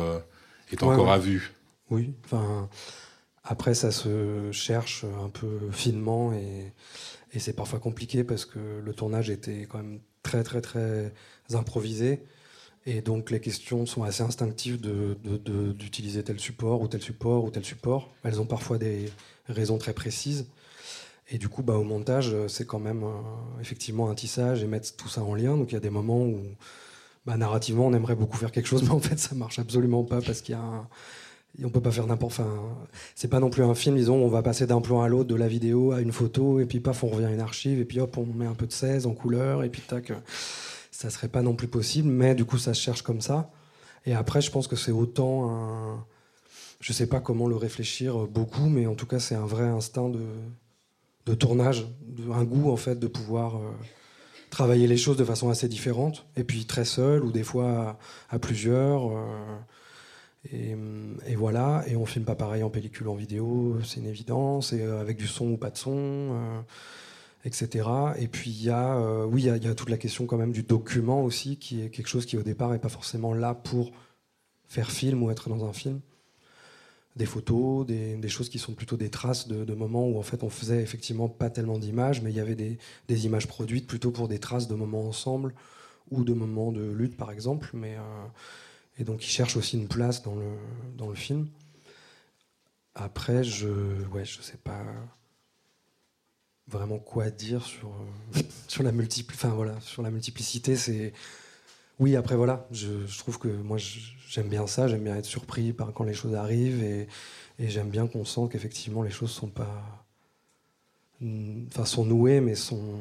à vue?
Oui, enfin, après ça se cherche un peu finement et c'est parfois compliqué parce que le tournage était quand même très très très improvisé et donc les questions sont assez instinctives d'utiliser tel support ou tel support ou tel support. Elles ont parfois des raisons très précises et du coup au montage c'est quand même effectivement un tissage et mettre tout ça en lien. Donc il y a des moments où narrativement, on aimerait beaucoup faire quelque chose, mais en fait, ça marche absolument pas parce on peut pas faire n'importe. Enfin, c'est pas non plus un film. Disons, on va passer d'un plan à l'autre, de la vidéo à une photo, et puis paf, on revient à une archive, et puis hop, on met un peu de 16 en couleur, et puis tac, ça serait pas non plus possible. Mais du coup, ça se cherche comme ça. Et après, je pense que c'est autant je sais pas comment le réfléchir beaucoup, mais en tout cas, c'est un vrai instinct de tournage, un goût en fait de pouvoir travailler les choses de façon assez différente, et puis très seul, ou des fois à plusieurs. Et voilà, et on filme pas pareil en pellicule, en vidéo, c'est une évidence, et avec du son ou pas de son, etc. Et puis il y a toute la question quand même du document aussi, qui est quelque chose qui au départ est pas forcément là pour faire film ou être dans un film. Des photos, des choses qui sont plutôt des traces de moments où en fait on faisait effectivement pas tellement d'images, mais il y avait des images produites plutôt pour des traces de moments ensemble ou de moments de lutte par exemple. Et donc ils cherchent aussi une place dans le film. Après, je sais pas vraiment quoi dire sur la multiplicité. Oui, après voilà, je trouve que moi j'aime bien ça, j'aime bien être surpris quand les choses arrivent et j'aime bien qu'on sente qu'effectivement les choses sont pas, sont nouées, mais sont,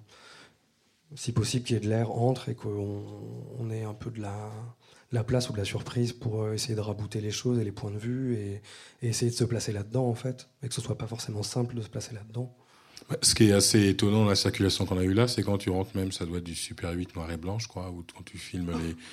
si possible, qu'il y ait de l'air entre et qu'on ait un peu de la place ou de la surprise pour essayer de rabouter les choses et les points de vue et essayer de se placer là-dedans en fait, et que ce soit pas forcément simple de se placer là-dedans.
Ce qui est assez étonnant dans la circulation qu'on a eue là, c'est quand tu rentres même, ça doit être du Super 8 noir et blanc, je crois, ou quand tu filmes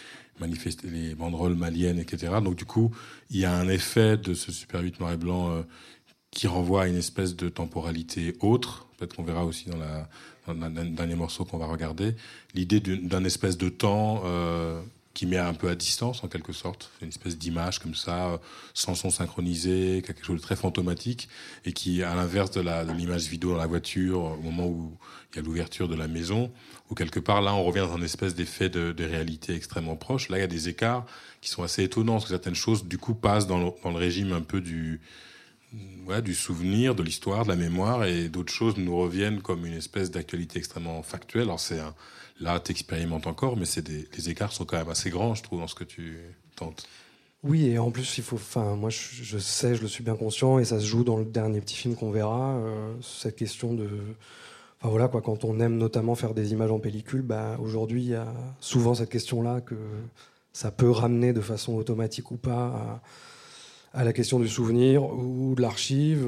les banderoles maliennes, etc. Donc du coup, il y a un effet de ce Super 8 noir et blanc qui renvoie à une espèce de temporalité autre. Peut-être qu'on verra aussi dans le dernier morceau qu'on va regarder, l'idée d'un espèce de temps qui met un peu à distance en quelque sorte, une espèce d'image comme ça, sans son synchronisé, quelque chose de très fantomatique, et qui, à l'inverse de l'image vidéo dans la voiture, au moment où il y a l'ouverture de la maison, où quelque part là on revient dans une espèce d'effet de réalité extrêmement proche. Là il y a des écarts qui sont assez étonnants, parce que certaines choses du coup passent dans le régime un peu du souvenir, de l'histoire, de la mémoire, et d'autres choses nous reviennent comme une espèce d'actualité extrêmement factuelle. Alors là, t'expérimentes encore, mais les écarts sont quand même assez grands, je trouve, dans ce que tu tentes.
Oui, et en plus, moi, je sais, je le suis bien conscient, et ça se joue dans le dernier petit film qu'on verra, cette question de... Enfin voilà, quoi, quand on aime notamment faire des images en pellicule, aujourd'hui, il y a souvent cette question-là, que ça peut ramener de façon automatique ou pas à la question du souvenir ou de l'archive,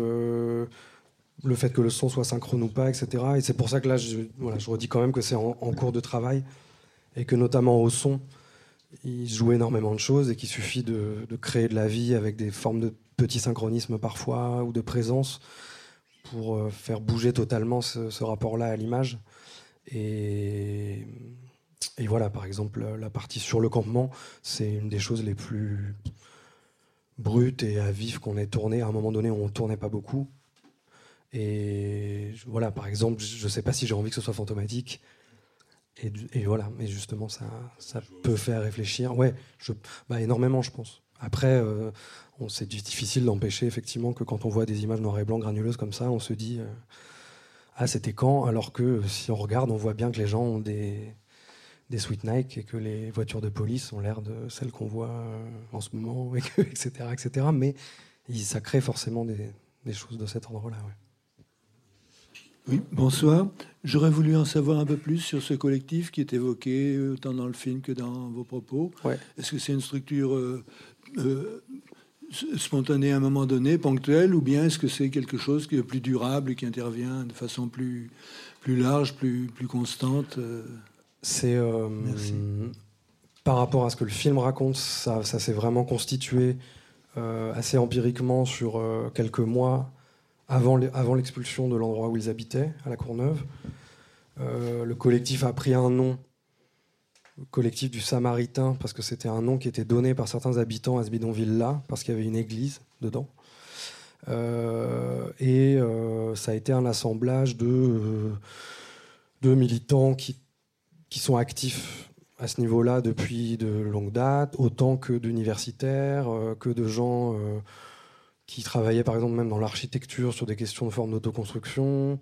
le fait que le son soit synchrone ou pas, etc. Et c'est pour ça que là, je redis quand même que c'est en cours de travail et que notamment au son, il joue énormément de choses et qu'il suffit de créer de la vie avec des formes de petits synchronismes parfois ou de présence pour faire bouger totalement ce rapport-là à l'image. Et voilà, par exemple, la partie sur le campement, c'est une des choses les plus brutes et à vif qu'on ait tourné. À un moment donné, on ne tournait pas beaucoup. Et voilà, par exemple, je ne sais pas si j'ai envie que ce soit fantomatique. Et voilà, mais justement, ça peut faire réfléchir. Ouais, énormément, je pense. Après, c'est difficile d'empêcher, effectivement, que quand on voit des images noir et blanc granuleuses comme ça, on se dit ah, c'était quand? Alors que si on regarde, on voit bien que les gens ont des Sweet Nike et que les voitures de police ont l'air de celles qu'on voit en ce moment, etc., etc. Mais ça crée forcément des choses de cet ordre-là. Ouais.
Oui, bonsoir. J'aurais voulu en savoir un peu plus sur ce collectif qui est évoqué autant dans le film que dans vos propos.
Ouais.
Est-ce que c'est une structure spontanée à un moment donné, ponctuelle, ou bien est-ce que c'est quelque chose qui est plus durable et qui intervient de façon plus large, plus constante
C'est par rapport à ce que le film raconte, ça s'est vraiment constitué assez empiriquement sur quelques mois avant l'expulsion de l'endroit où ils habitaient, à la Courneuve. Le collectif a pris un nom, le collectif du Samaritain, parce que c'était un nom qui était donné par certains habitants à ce bidonville-là, parce qu'il y avait une église dedans. Et ça a été un assemblage de militants qui sont actifs à ce niveau-là depuis de longue date, autant que d'universitaires, que de gens qui travaillaient par exemple même dans l'architecture sur des questions de forme d'autoconstruction,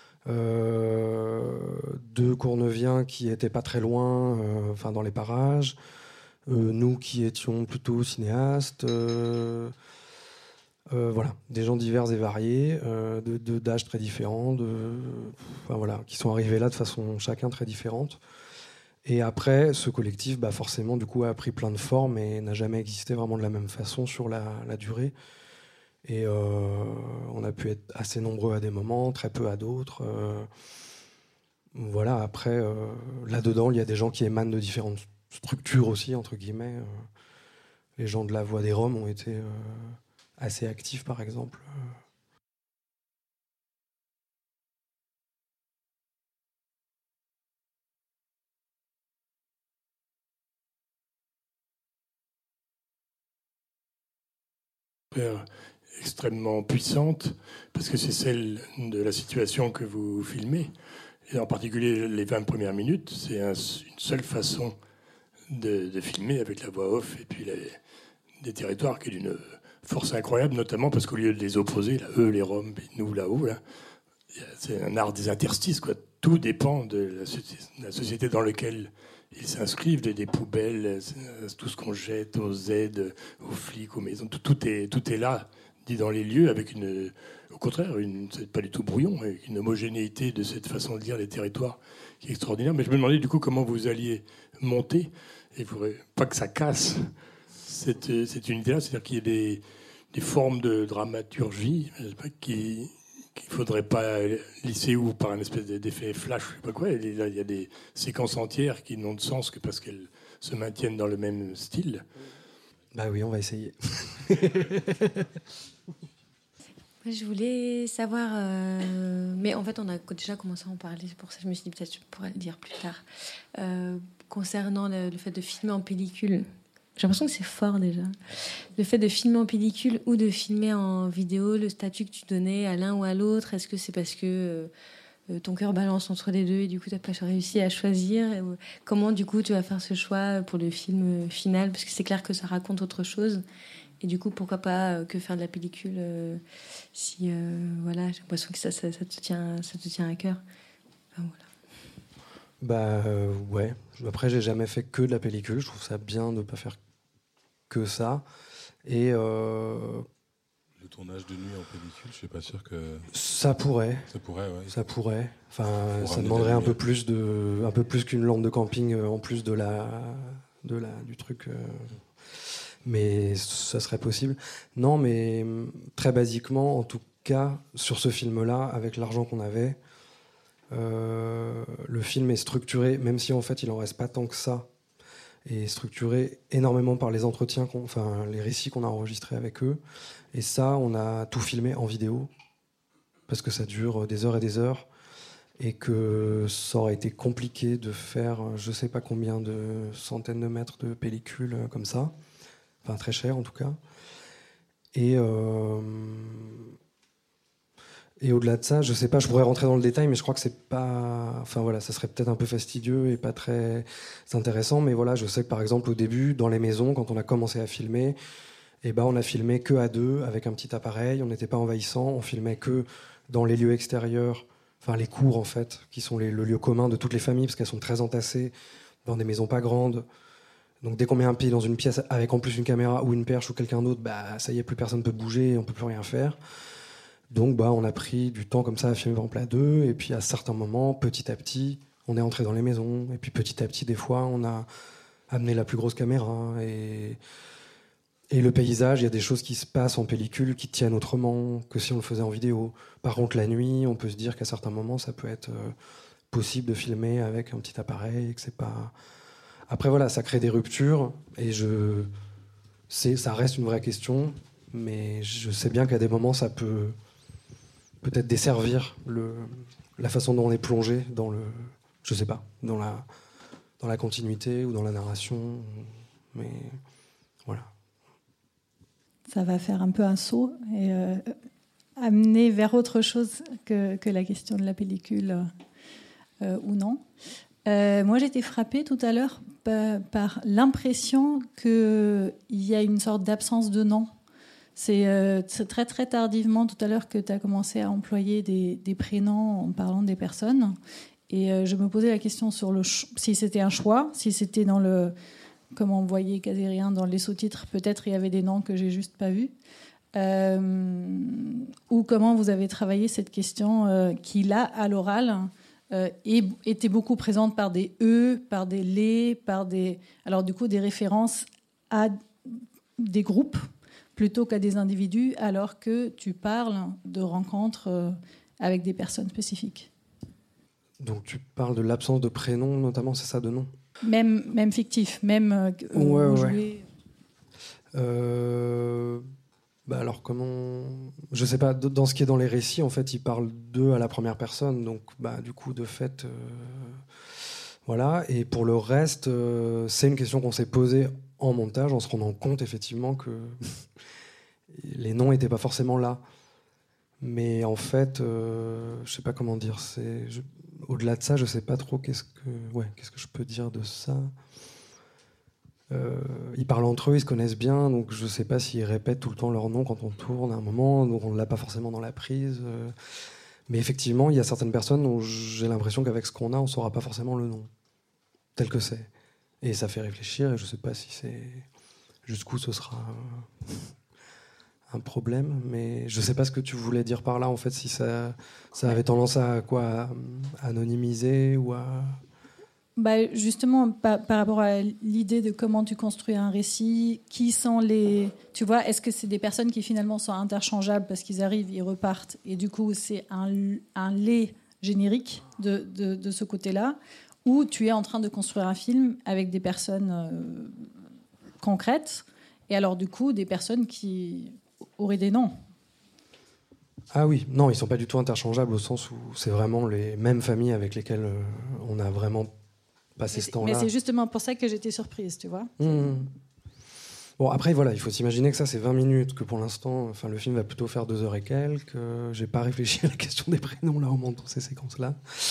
de Courneviens qui n'étaient pas très loin, dans les parages, nous qui étions plutôt cinéastes, voilà, des gens divers et variés, d'âges très différents, qui sont arrivés là de façon chacun très différente. Et après, ce collectif, forcément, du coup, a pris plein de formes et n'a jamais existé vraiment de la même façon sur la durée. Et on a pu être assez nombreux à des moments, très peu à d'autres. Voilà, après, là-dedans, il y a des gens qui émanent de différentes structures aussi, entre guillemets. Les gens de la Voix des Roms ont été assez actifs, par exemple.
Extrêmement puissante, parce que c'est celle de la situation que vous filmez. Et en particulier, les 20 premières minutes, c'est une seule façon de filmer avec la voix off et puis des territoires qui est d'une force incroyable, notamment parce qu'au lieu de les opposer, là, eux, les Roms, et nous, là-haut, là, c'est un art des interstices, quoi. Tout dépend de la société dans laquelle ils s'inscrivent, des poubelles, tout ce qu'on jette aux aides, aux flics, aux maisons, tout est là, dit dans les lieux, avec au contraire, c'est pas du tout brouillon, avec une homogénéité de cette façon de lire les territoires qui est extraordinaire. Mais je me demandais du coup comment vous alliez monter, et pas que ça casse cette unité-là, c'est-à-dire qu'il y ait des formes de dramaturgie qu'il faudrait pas lisser ou par un espèce d'effet flash, je sais pas quoi. Il y a des séquences entières qui n'ont de sens que parce qu'elles se maintiennent dans le même style.
Bah oui, on va essayer.
Je voulais savoir, mais en fait on a déjà commencé à en parler, c'est pour ça que je me suis dit peut-être je pourrais le dire plus tard, concernant le fait de filmer en pellicule. J'ai l'impression que c'est fort déjà. Le fait de filmer en pellicule ou de filmer en vidéo, le statut que tu donnais à l'un ou à l'autre, est-ce que c'est parce que ton cœur balance entre les deux et du coup tu n'as pas réussi à choisir? Comment du coup tu vas faire ce choix pour le film final? Parce que c'est clair que ça raconte autre chose. Et du coup, pourquoi pas que faire de la pellicule si voilà, j'ai l'impression que ça te tient à cœur. Enfin, voilà.
Ouais. Après, j'ai jamais fait que de la pellicule. Je trouve ça bien de pas faire que ça. Et
le tournage de nuit en pellicule, je suis pas sûr que
ça pourrait.
Ça pourrait, ouais.
Ça pourrait. Enfin, ça demanderait un peu plus qu'une lampe de camping en plus du truc. Mais ça serait possible. Non, mais très basiquement, en tout cas, sur ce film-là, avec l'argent qu'on avait, le film est structuré, même si en fait il en reste pas tant que ça, est structuré énormément par les entretiens, les récits qu'on a enregistrés avec eux. Et ça, on a tout filmé en vidéo, parce que ça dure des heures et des heures, et que ça aurait été compliqué de faire je sais pas combien de centaines de mètres de pellicule comme ça. Enfin, très cher en tout cas. Et Et au-delà de ça, je sais pas, je pourrais rentrer dans le détail, mais je crois que c'est pas... Enfin voilà, ça serait peut-être un peu fastidieux et pas très intéressant, mais voilà, je sais que par exemple au début, dans les maisons, quand on a commencé à filmer, on a filmé que à deux, avec un petit appareil, on n'était pas envahissant, on filmait que dans les lieux extérieurs, enfin les cours en fait, qui sont le lieu commun de toutes les familles, parce qu'elles sont très entassées, dans des maisons pas grandes. Donc dès qu'on met un pied dans une pièce avec en plus une caméra ou une perche ou quelqu'un d'autre, ça y est, plus personne ne peut bouger, on peut plus rien faire. Donc on a pris du temps comme ça à filmer par exemple à deux, et puis à certains moments, petit à petit, on est entré dans les maisons, et puis petit à petit, des fois, on a amené la plus grosse caméra, et le paysage, il y a des choses qui se passent en pellicule qui tiennent autrement que si on le faisait en vidéo. Par contre, la nuit, on peut se dire qu'à certains moments, ça peut être possible de filmer avec un petit appareil, et que c'est pas... Après voilà, ça crée des ruptures, et ça reste une vraie question, mais je sais bien qu'à des moments, ça peut peut-être desservir la façon dont on est plongé dans je sais pas, dans la continuité ou dans la narration, mais voilà.
Ça va faire un peu un saut et amener vers autre chose que la question de la pellicule ou non. Moi, j'ai été frappée tout à l'heure par l'impression qu'il y a une sorte d'absence de nom. C'est très très tardivement tout à l'heure que tu as commencé à employer des prénoms en parlant des personnes. Et je me posais la question sur si c'était un choix, si c'était dans le... Comme on voyait Casérien dans les sous-titres, peut-être il y avait des noms que j'ai juste pas vus. Ou comment vous avez travaillé cette question qui, là, à l'oral, était beaucoup présente par des « e », par des « les », alors du coup des références à des groupes plutôt qu'à des individus, alors que tu parles de rencontres avec des personnes spécifiques.
Donc tu parles de l'absence de prénom, notamment, c'est ça, de nom ?
Même fictif, même
ouais. Alors comment... Je sais pas, dans ce qui est dans les récits, en fait, ils parlent d'eux à la première personne, donc du coup, de fait... Voilà, et pour le reste, c'est une question qu'on s'est posée en montage, en se rendant compte, effectivement, que les noms n'étaient pas forcément là. Mais en fait, je sais pas comment dire, au-delà de ça, je sais pas trop qu'est-ce que je peux dire de ça. Ils parlent entre eux, ils se connaissent bien, donc je sais pas s'ils répètent tout le temps leur nom quand on tourne à un moment, donc on ne l'a pas forcément dans la prise. Mais effectivement, il y a certaines personnes dont j'ai l'impression qu'avec ce qu'on a, on saura pas forcément le nom, tel que c'est. Et ça fait réfléchir, et je sais pas si c'est... jusqu'où ce sera un problème, mais je sais pas ce que tu voulais dire par là, en fait, si ça avait tendance à quoi, à anonymiser ou à...
Justement, par rapport à l'idée de comment tu construis un récit, qui sont les... Tu vois, est-ce que c'est des personnes qui finalement sont interchangeables parce qu'ils arrivent, ils repartent, et du coup c'est un lait générique de ce côté-là, ou tu es en train de construire un film avec des personnes concrètes, et alors du coup des personnes qui auraient des noms.
Ah oui, non, ils sont pas du tout interchangeables au sens où c'est vraiment les mêmes familles avec lesquelles on a vraiment passé ce temps-là.
Mais c'est justement pour ça que j'étais surprise, tu vois.
Bon, après, voilà, il faut s'imaginer que ça, c'est 20 minutes, que pour l'instant, le film va plutôt faire 2 heures et quelques. J'ai pas réfléchi à la question des prénoms, là, au moment de ces séquences-là.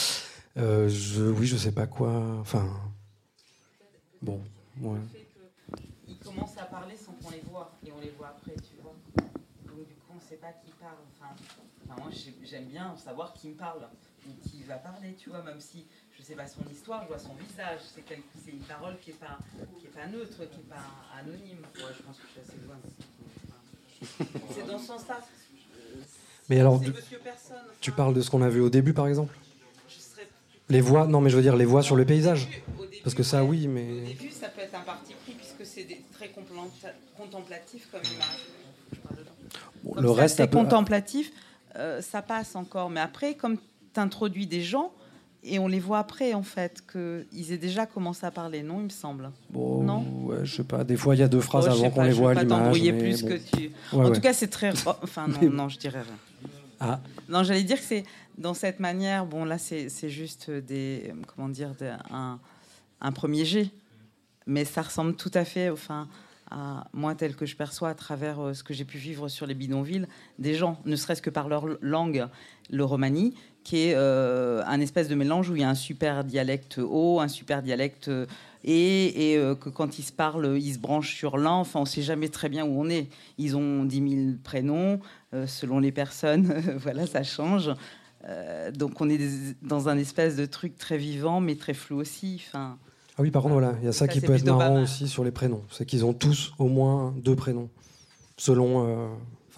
Je sais pas quoi... Enfin... Bon, ouais.
Ils commencent à parler sans qu'on les voit, et on les voit après, tu vois. Donc, du coup, on sait pas qui parle. Enfin, moi, j'aime bien savoir qui me parle, ou qui va parler, tu vois, même si... Je sais pas son histoire, je vois son visage. C'est une parole qui est pas neutre, qui est pas anonyme. Ouais, je pense que je suis assez loin. C'est dans ce sens-là.
Mais alors, tu parles de ce qu'on a vu au début, par exemple ? Les voix, non, mais je veux dire les voix sur le paysage. Parce que ça, oui, mais...
Au début, ça peut être un parti pris, puisque c'est très contemplatif comme image.
Bon, le reste,
c'est contemplatif, ça passe encore. Mais après, comme tu introduis des gens... Et on les voit après, en fait, qu'ils aient déjà commencé à parler, non, il me semble.
Bon,
non,
ouais, je sais pas. Des fois, il y a 2 phrases avant qu'on les voit à l'image.
Je ne vais pas t'embrouiller plus que tu...
Ouais,
en tout cas, c'est très... Enfin, non, je dirais rien.
Ah.
Non, j'allais dire que c'est dans cette manière... Bon, là, c'est juste un premier jet. Mais ça ressemble tout à fait... Enfin, moi, tel que je perçois à travers ce que j'ai pu vivre sur les bidonvilles, des gens, ne serait-ce que par leur langue, le romani, qui est un espèce de mélange où il y a un super dialecte haut, un super dialecte et que quand ils se parlent, ils se branchent sur l'un. Enfin, on ne sait jamais très bien où on est. Ils ont 10 000 prénoms, selon les personnes. Voilà, ça change. Donc, on est dans un espèce de truc très vivant, mais très flou aussi. Enfin,
ah oui, par contre, voilà, il y a ça qui peut être marrant aussi sur les prénoms. C'est qu'ils ont tous au moins 2 prénoms. Selon...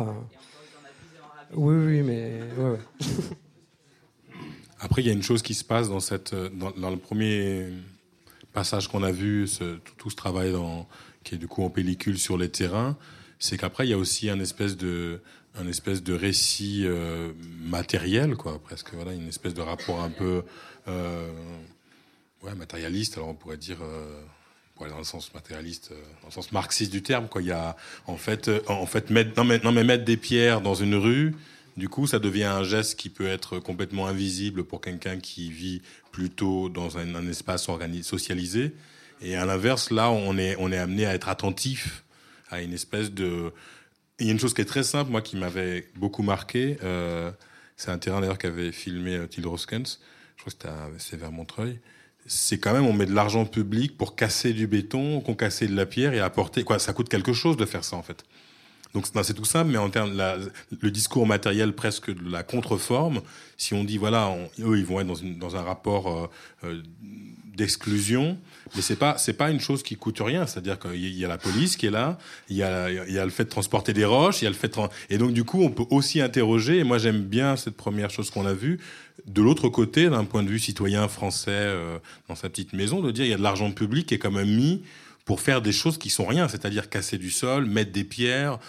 oui, mais... Ouais.
Après, il y a une chose qui se passe dans le premier passage qu'on a vu, tout ce travail qui est du coup en pellicule sur les terrains, c'est qu'après, il y a aussi un espèce de récit matériel, quoi, presque. Voilà, une espèce de rapport un peu... matérialiste, alors on pourrait dire, dans le sens matérialiste, dans le sens marxiste du terme, quoi. Il y a en fait mettre des pierres dans une rue, du coup, ça devient un geste qui peut être complètement invisible pour quelqu'un qui vit plutôt dans un espace socialisé. Et à l'inverse, là, on est amené à être attentif à une espèce de... Il y a une chose qui est très simple, moi, qui m'avait beaucoup marqué. C'est un terrain d'ailleurs qu'avait filmé Tilde Roskens. Je crois que c'est vers Montreuil. C'est quand même, on met de l'argent public pour casser du béton, concasser de la pierre et apporter... Ça coûte quelque chose de faire ça, en fait. Donc c'est tout simple, mais en termes le discours matériel presque de la contreforme, si on dit, voilà, eux, ils vont être dans un rapport d'exclusion, mais c'est pas une chose qui coûte rien. C'est-à-dire qu'il y a la police qui est là, il y a le fait de transporter des roches, il y a le fait et donc du coup, on peut aussi interroger, et moi j'aime bien cette première chose qu'on a vue, de l'autre côté, d'un point de vue citoyen français, dans sa petite maison, de dire il y a de l'argent public qui est quand même mis pour faire des choses qui sont rien, c'est-à-dire casser du sol, mettre des pierres,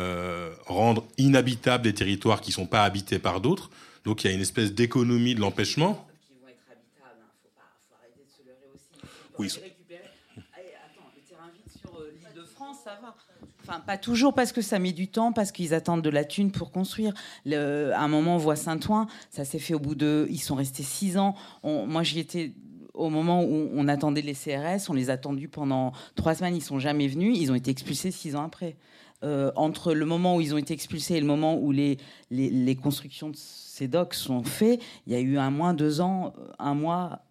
rendre inhabitables des territoires qui sont pas habités par d'autres. Donc il y a une espèce d'économie de l'empêchement.
Qui vont être habitables, faut arrêter de se leurrer aussi.
Oui.
Attends, le terrain vide sur l'Île-de-France, ça va. Enfin, pas toujours, parce que ça met du temps, parce qu'ils attendent de la thune pour construire. À un moment, on voit Saint-Ouen, ça s'est fait au bout de... Ils sont restés 6 ans. Moi, j'y étais... Au moment où on attendait les CRS, on les a attendus pendant 3 semaines, ils sont jamais venus, ils ont été expulsés 6 ans après. Entre le moment où ils ont été expulsés et le moment où les constructions de ces docks sont faites, il y a eu 1 mois, 2 ans, 1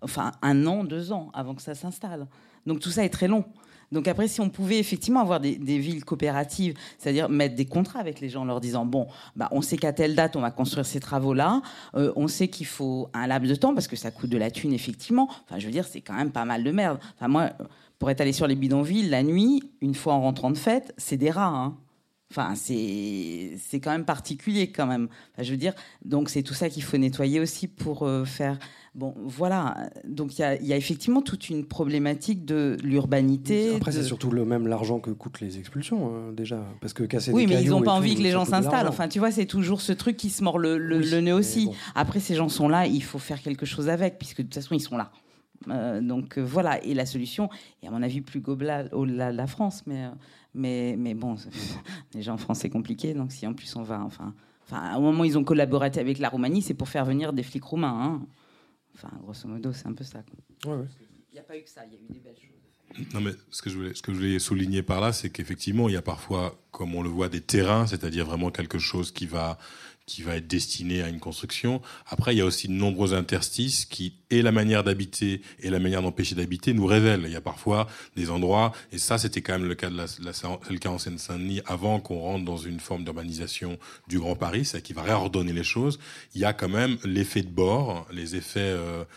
an, 2 ans avant que ça s'installe. Donc tout ça est très long. Donc après, si on pouvait effectivement avoir des villes coopératives, c'est-à-dire mettre des contrats avec les gens en leur disant, on sait qu'à telle date, on va construire ces travaux-là, on sait qu'il faut un laps de temps, parce que ça coûte de la thune, effectivement. Enfin, je veux dire, c'est quand même pas mal de merde. Enfin, moi, pour être allé sur les bidonvilles, la nuit, une fois en rentrant de fête, c'est des rats, hein. Enfin, c'est quand même particulier, quand même. Enfin, je veux dire, donc c'est tout ça qu'il faut nettoyer aussi pour faire... Bon, voilà. Donc, il y a effectivement toute une problématique de l'urbanité.
Après, c'est surtout l'argent que coûtent les expulsions, déjà. Parce que casser
oui,
des
mais
cailloux
ils n'ont pas envie
tout,
que les gens s'installent. Enfin, tu vois, c'est toujours ce truc qui se mord le nez aussi. Bon. Après, ces gens sont là, il faut faire quelque chose avec, puisque de toute façon, ils sont là. Donc, voilà. Et la solution est, à mon avis, plus globale au-delà de la France. Mais bon, déjà en France, c'est compliqué. Donc, si en plus on va... Enfin, au moment où ils ont collaboré avec la Roumanie, c'est pour faire venir des flics roumains, hein. Enfin, grosso modo, c'est un peu ça, quoi.
Ouais.
Il n'y a pas eu que ça, il y a eu des belles choses.
Non, mais ce que je voulais souligner par là, c'est qu'effectivement, il y a parfois, comme on le voit, des terrains, c'est-à-dire vraiment quelque chose qui va être destiné à une construction. Après, il y a aussi de nombreux interstices qui, et la manière d'habiter et la manière d'empêcher d'habiter, nous révèlent. Il y a parfois des endroits, et ça, c'était quand même le cas le cas en Seine-Saint-Denis, avant qu'on rentre dans une forme d'urbanisation du Grand Paris, c'est qui va réordonner les choses. Il y a quand même l'effet de bord, les effets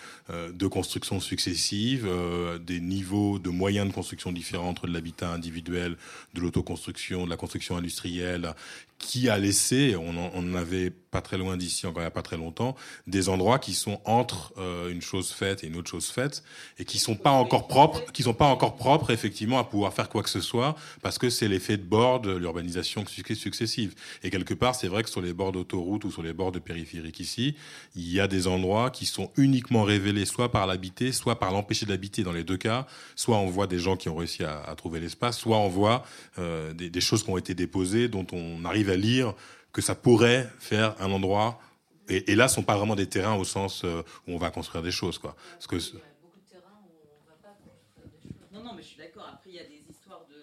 de construction successive, des niveaux de moyens de construction différents entre de l'habitat individuel, de l'autoconstruction, de la construction industrielle, qui a laissé, on en avait pas très loin d'ici, encore il n'y a pas très longtemps, des endroits qui sont entre une chose faite et une autre chose faite, et qui sont pas encore propres, effectivement, à pouvoir faire quoi que ce soit, parce que c'est l'effet de bord de l'urbanisation successive. Et quelque part, c'est vrai que sur les bords d'autoroute ou sur les bords de périphériques ici, il y a des endroits qui sont uniquement révélés soit par l'habiter, soit par l'empêcher d'habiter. Dans les deux cas, soit on voit des gens qui ont réussi à trouver l'espace, soit on voit des choses qui ont été déposées, dont on arrive à lire que ça pourrait faire un endroit, et là, ce ne sont pas vraiment des terrains au sens où on va construire des choses, quoi. Parce que...
Il y a beaucoup de terrains où on ne va pas construire des choses. Non, mais je suis d'accord. Après, il y a des histoires de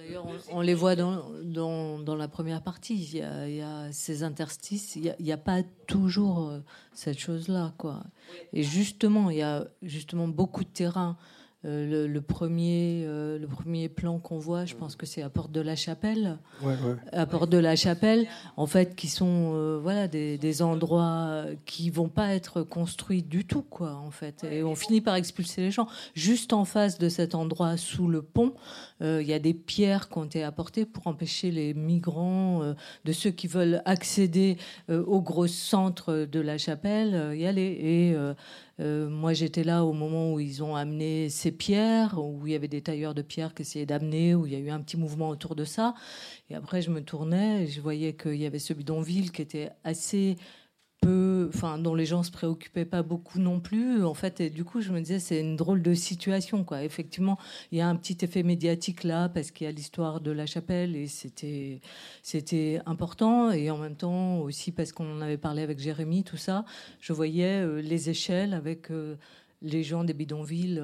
D'ailleurs, on les voit dans la première partie. Il y a ces interstices. Il n'y a pas toujours cette chose-là, quoi. Et justement, il y a justement beaucoup de terrain. Le premier plan qu'on voit, je pense que c'est à Porte de la Chapelle.
Ouais.
À Porte de la Chapelle, en fait, qui sont des endroits qui vont pas être construits du tout, quoi, en fait. Et on finit par expulser les gens. Juste en face de cet endroit, sous le pont, il y a des pierres qui ont été apportées pour empêcher les migrants, de ceux qui veulent accéder au gros centre de la Chapelle, y aller. Et moi, j'étais là au moment où ils ont amené ces pierres, où il y avait des tailleurs de pierres qui essayaient d'amener, où il y a eu un petit mouvement autour de ça. Et après, je me tournais et je voyais qu'il y avait ce bidonville qui était assez peu, dont les gens se préoccupaient pas beaucoup non plus, en fait. Et du coup, je me disais, c'est une drôle de situation, quoi. Effectivement, il y a un petit effet médiatique là, parce qu'il y a l'histoire de la Chapelle, et c'était important. Et en même temps, aussi, parce qu'on en avait parlé avec Jérémy, tout ça, je voyais les échelles avec les gens des bidonvilles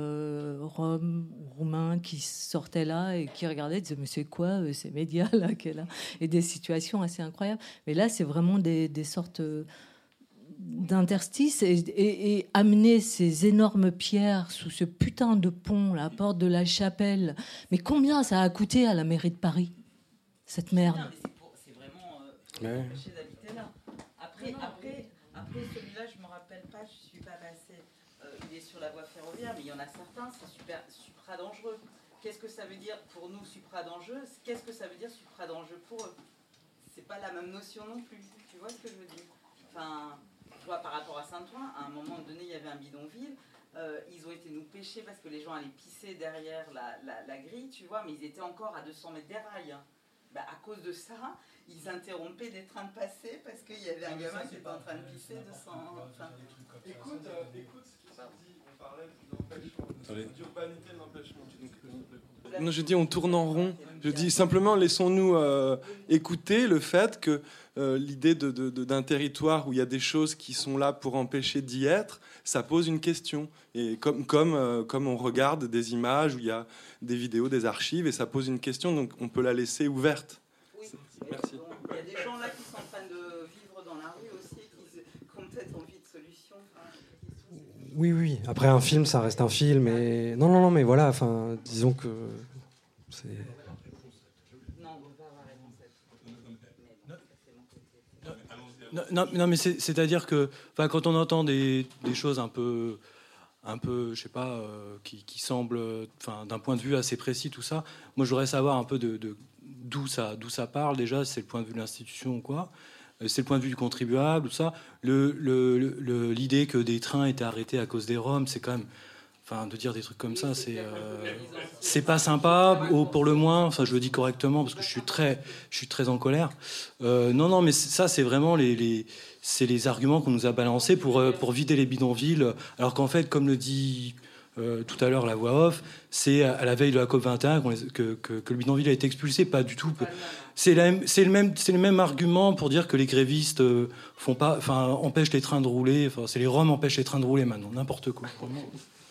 roumains qui sortaient là et qui regardaient et disaient, mais c'est quoi ces médias là, et des situations assez incroyables. Mais là, c'est vraiment des sortes d'interstices, et amener ces énormes pierres sous ce putain de pont, la Porte de la Chapelle. Mais combien ça a coûté à la mairie de Paris, cette merde?
C'est vraiment empêcher d'habiter là. Après, celui-là, je me rappelle pas, je suis pas passée. Il est sur la voie ferroviaire, mais il y en a certains, c'est supra dangereux. Qu'est-ce que ça veut dire pour nous, supra dangereux? Qu'est-ce que ça veut dire supra dangereux pour eux? C'est pas la même notion non plus. Tu vois ce que je veux dire? Tu vois, par rapport à Saint-Ouen, à un moment donné, il y avait un bidonville. Ils ont été nous pêcher parce que les gens allaient pisser derrière la grille, tu vois, mais ils étaient encore à 200 mètres des rails. À cause de ça, ils interrompaient des trains de passer parce qu'il y avait un gamin qui était en train de pisser 200.
Écoute ce qui s'est dit. On parlait d'urbanité, de l'empêchement. Non, je dis on tourne en rond. Je dis simplement laissons-nous écouter le fait que l'idée d'un territoire où il y a des choses qui sont là pour empêcher d'y être, ça pose une question. Et comme on regarde des images où il y a des vidéos, des archives, et ça pose une question, donc on peut la laisser ouverte.
Oui.
Merci.
Donc, il y a des gens là qui sont en train de vivre dans la rue aussi, qui ont peut-être envie de solutions.
Oui. Après, un film, ça reste un film. Et... Non, mais voilà, disons que c'est...
Non, mais c'est-à-dire que quand on entend des choses un peu, je sais pas, qui semblent, d'un point de vue assez précis, tout ça, moi je voudrais savoir un peu d'où ça parle déjà, si c'est le point de vue de l'institution ou quoi, c'est le point de vue du contribuable, tout ça. L'idée que des trains étaient arrêtés à cause des Roms, c'est quand même... de dire des trucs comme ça, c'est pas sympa, pour le moins. Je le dis correctement parce que je suis très en colère. Non, mais ça, c'est vraiment c'est les arguments qu'on nous a balancés pour vider les bidonvilles. Alors qu'en fait, comme le dit tout à l'heure la voix off, c'est à la veille de la COP21 que le bidonville a été expulsé. Pas du tout. C'est le même argument pour dire que les grévistes empêchent les trains de rouler. C'est les Roms empêchent les trains de rouler maintenant. N'importe quoi. Vraiment.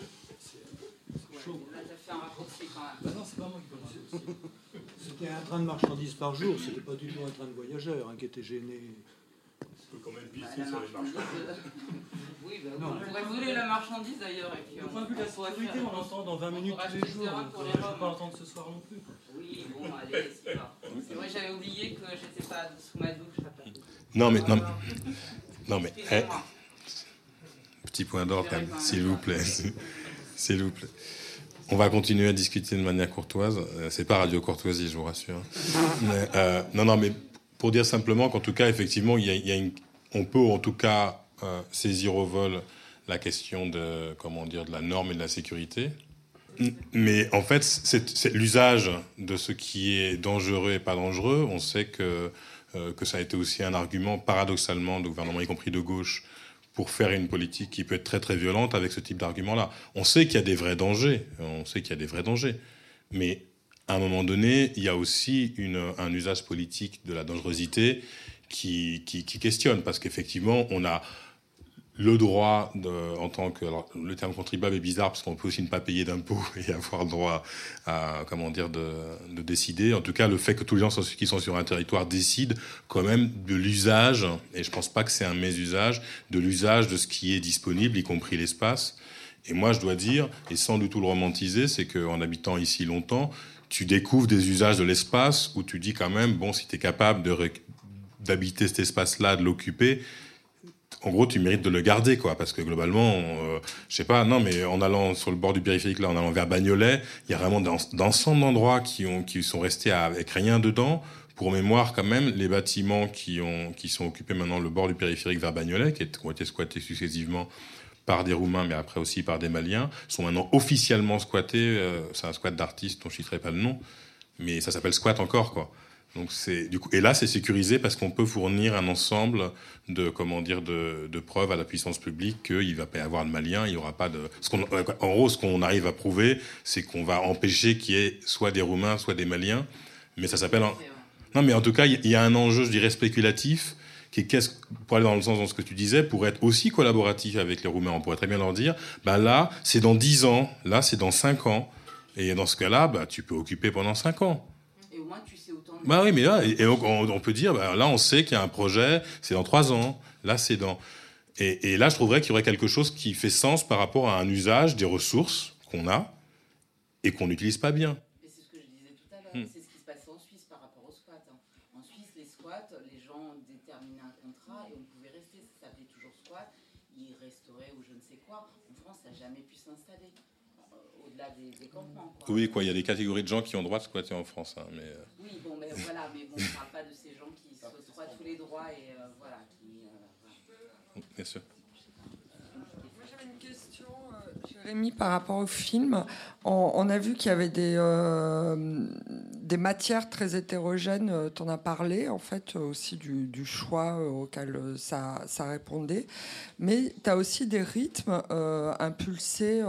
C'était un train de marchandises par jour, c'était pas du tout un train de voyageurs qui était gêné.
On peut quand même pisser sur les marchandises.
Oui, on pourrait voler la marchandise d'ailleurs.
Du point de vue de la sécurité, on l'entend dans 20 minutes tous les jours. Je ne vais pas l'entendre ce soir non plus.
Oui, bon, allez, c'est pas. C'est vrai, j'avais oublié que j'étais pas sous ma douche.
Non, mais. Petit point d'ordre, quand même, s'il vous plaît. S'il vous plaît. On va continuer à discuter de manière courtoise. C'est pas Radio Courtoisie, je vous rassure. Mais pour dire simplement qu'en tout cas, effectivement, on peut en tout cas saisir au vol la question de la norme et de la sécurité. Mais en fait, c'est l'usage de ce qui est dangereux et pas dangereux. On sait que ça a été aussi un argument, paradoxalement, du gouvernement, y compris de gauche, pour faire une politique qui peut être très très violente avec ce type d'argument-là. On sait qu'il y a des vrais dangers. Mais à un moment donné, il y a aussi un usage politique de la dangerosité qui questionne, parce qu'effectivement, on a le droit en tant que... Alors, le terme contribuable est bizarre parce qu'on peut aussi ne pas payer d'impôts et avoir le droit à de décider. En tout cas, le fait que tous les gens qui sont sur un territoire décident quand même de l'usage, et je pense pas que c'est un mésusage, de l'usage de ce qui est disponible, y compris l'espace. Et moi, je dois dire, et sans du tout le romantiser, c'est qu'en habitant ici longtemps, tu découvres des usages de l'espace où tu dis quand même, bon, si tu es capable d'habiter cet espace-là, de l'occuper, en gros, tu mérites de le garder, quoi, parce que globalement, je sais pas, non, mais en allant sur le bord du périphérique, là, en allant vers Bagnolet, il y a vraiment d'ensemble d'endroits qui sont restés avec rien dedans. Pour mémoire, quand même, les bâtiments qui sont occupés maintenant le bord du périphérique vers Bagnolet, qui ont été squattés successivement par des Roumains, mais après aussi par des Maliens, sont maintenant officiellement squattés. C'est un squat d'artistes dont je ne citerai pas le nom, mais ça s'appelle squat encore, quoi. Donc et là, c'est sécurisé parce qu'on peut fournir un ensemble de preuves à la puissance publique qu'il va pas y avoir de Maliens, il y aura pas de. En gros, ce qu'on arrive à prouver, c'est qu'on va empêcher qu'il y ait soit des Roumains, soit des Maliens, mais ça s'appelle. Non, mais en tout cas, il y a un enjeu, je dirais, spéculatif, qui est pour aller dans le sens de ce que tu disais, pour être aussi collaboratif avec les Roumains, on pourrait très bien leur dire, là, c'est dans 10 ans, là, c'est dans 5 ans, et dans ce cas-là, tu peux occuper pendant 5 ans.
Et au moins, tu sais autant.
Oui, mais là, et on peut dire, là, on sait qu'il y a un projet, c'est dans 3 ans, là, c'est dans. Et là, je trouverais qu'il y aurait quelque chose qui fait sens par rapport à un usage des ressources qu'on a et qu'on n'utilise pas bien.
Et c'est ce que je disais tout à l'heure, c'est ce qui se passait en Suisse par rapport aux squats. En Suisse, les squats, les gens déterminaient un contrat et on pouvait rester, ça s'appelait toujours squat, ils restauraient ou je ne sais quoi. En France, ça n'a jamais pu s'installer, au-delà des campements, quoi.
Oui, quoi, il y a des catégories de gens qui ont le droit de squatter en France. Mais...
Oui, bon, mais voilà, mais bon, on ne parle pas de ces gens qui s'octroient tous les droits et voilà.
Bien sûr.
Moi, j'avais une question, Jérémy, par rapport au film. On a vu qu'il y avait des matières très hétérogènes. Tu en as parlé, en fait, aussi du choix auquel ça répondait. Mais tu as aussi des rythmes impulsés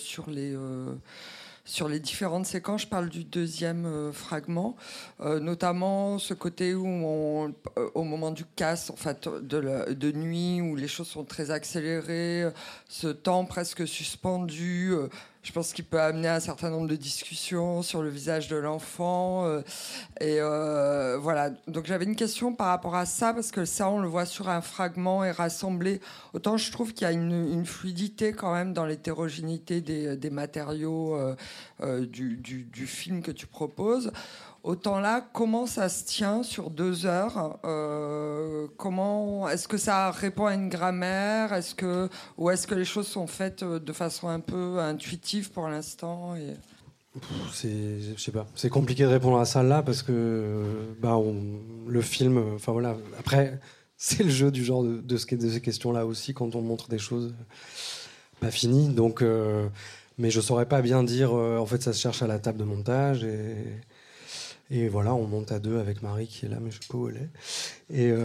sur les différentes séquences. Je parle du deuxième fragment, notamment ce côté où au moment du casse, en fait, de nuit, où les choses sont très accélérées, ce temps presque suspendu, je pense qu'il peut amener un certain nombre de discussions sur le visage de l'enfant. Voilà. Donc j'avais une question par rapport à ça, parce que ça, on le voit sur un fragment et rassemblé. Autant je trouve qu'il y a une fluidité quand même dans l'hétérogénéité des matériaux du film que tu proposes. Autant là, comment ça se tient sur 2 heures est-ce que ça répond à une grammaire, ou est-ce que les choses sont faites de façon un peu intuitive pour l'instant
je sais pas. C'est compliqué de répondre à ça là parce que le film. Enfin voilà. Après, c'est le jeu du genre de ces questions-là aussi quand on montre des choses pas finies. Donc, mais je saurais pas bien dire. En fait, ça se cherche à la table de montage et voilà, on monte à 2 avec Marie qui est là, mais je sais pas où elle est.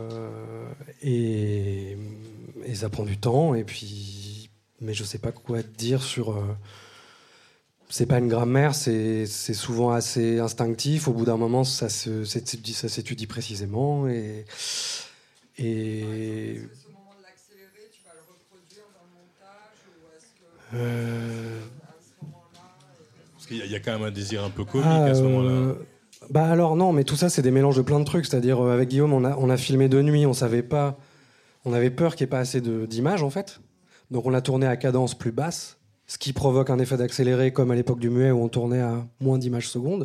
Et ça prend du temps. Et puis, mais je sais pas quoi te dire sur. C'est pas une grammaire, c'est souvent assez instinctif. Au bout d'un moment, ça s'étudie précisément. Et
ce moment de l'accélérer, tu vas le reproduire dans le montage, ou est-ce que
parce qu'il y a quand même un désir un peu comique à ce moment-là.
Alors non, mais tout ça, c'est des mélanges de plein de trucs. C'est-à-dire, avec Guillaume, on a filmé de nuit, on savait pas, on avait peur qu'il n'y ait pas assez d'images en fait. Donc on a tourné à cadence plus basse, ce qui provoque un effet d'accéléré, comme à l'époque du muet où on tournait à moins d'images secondes.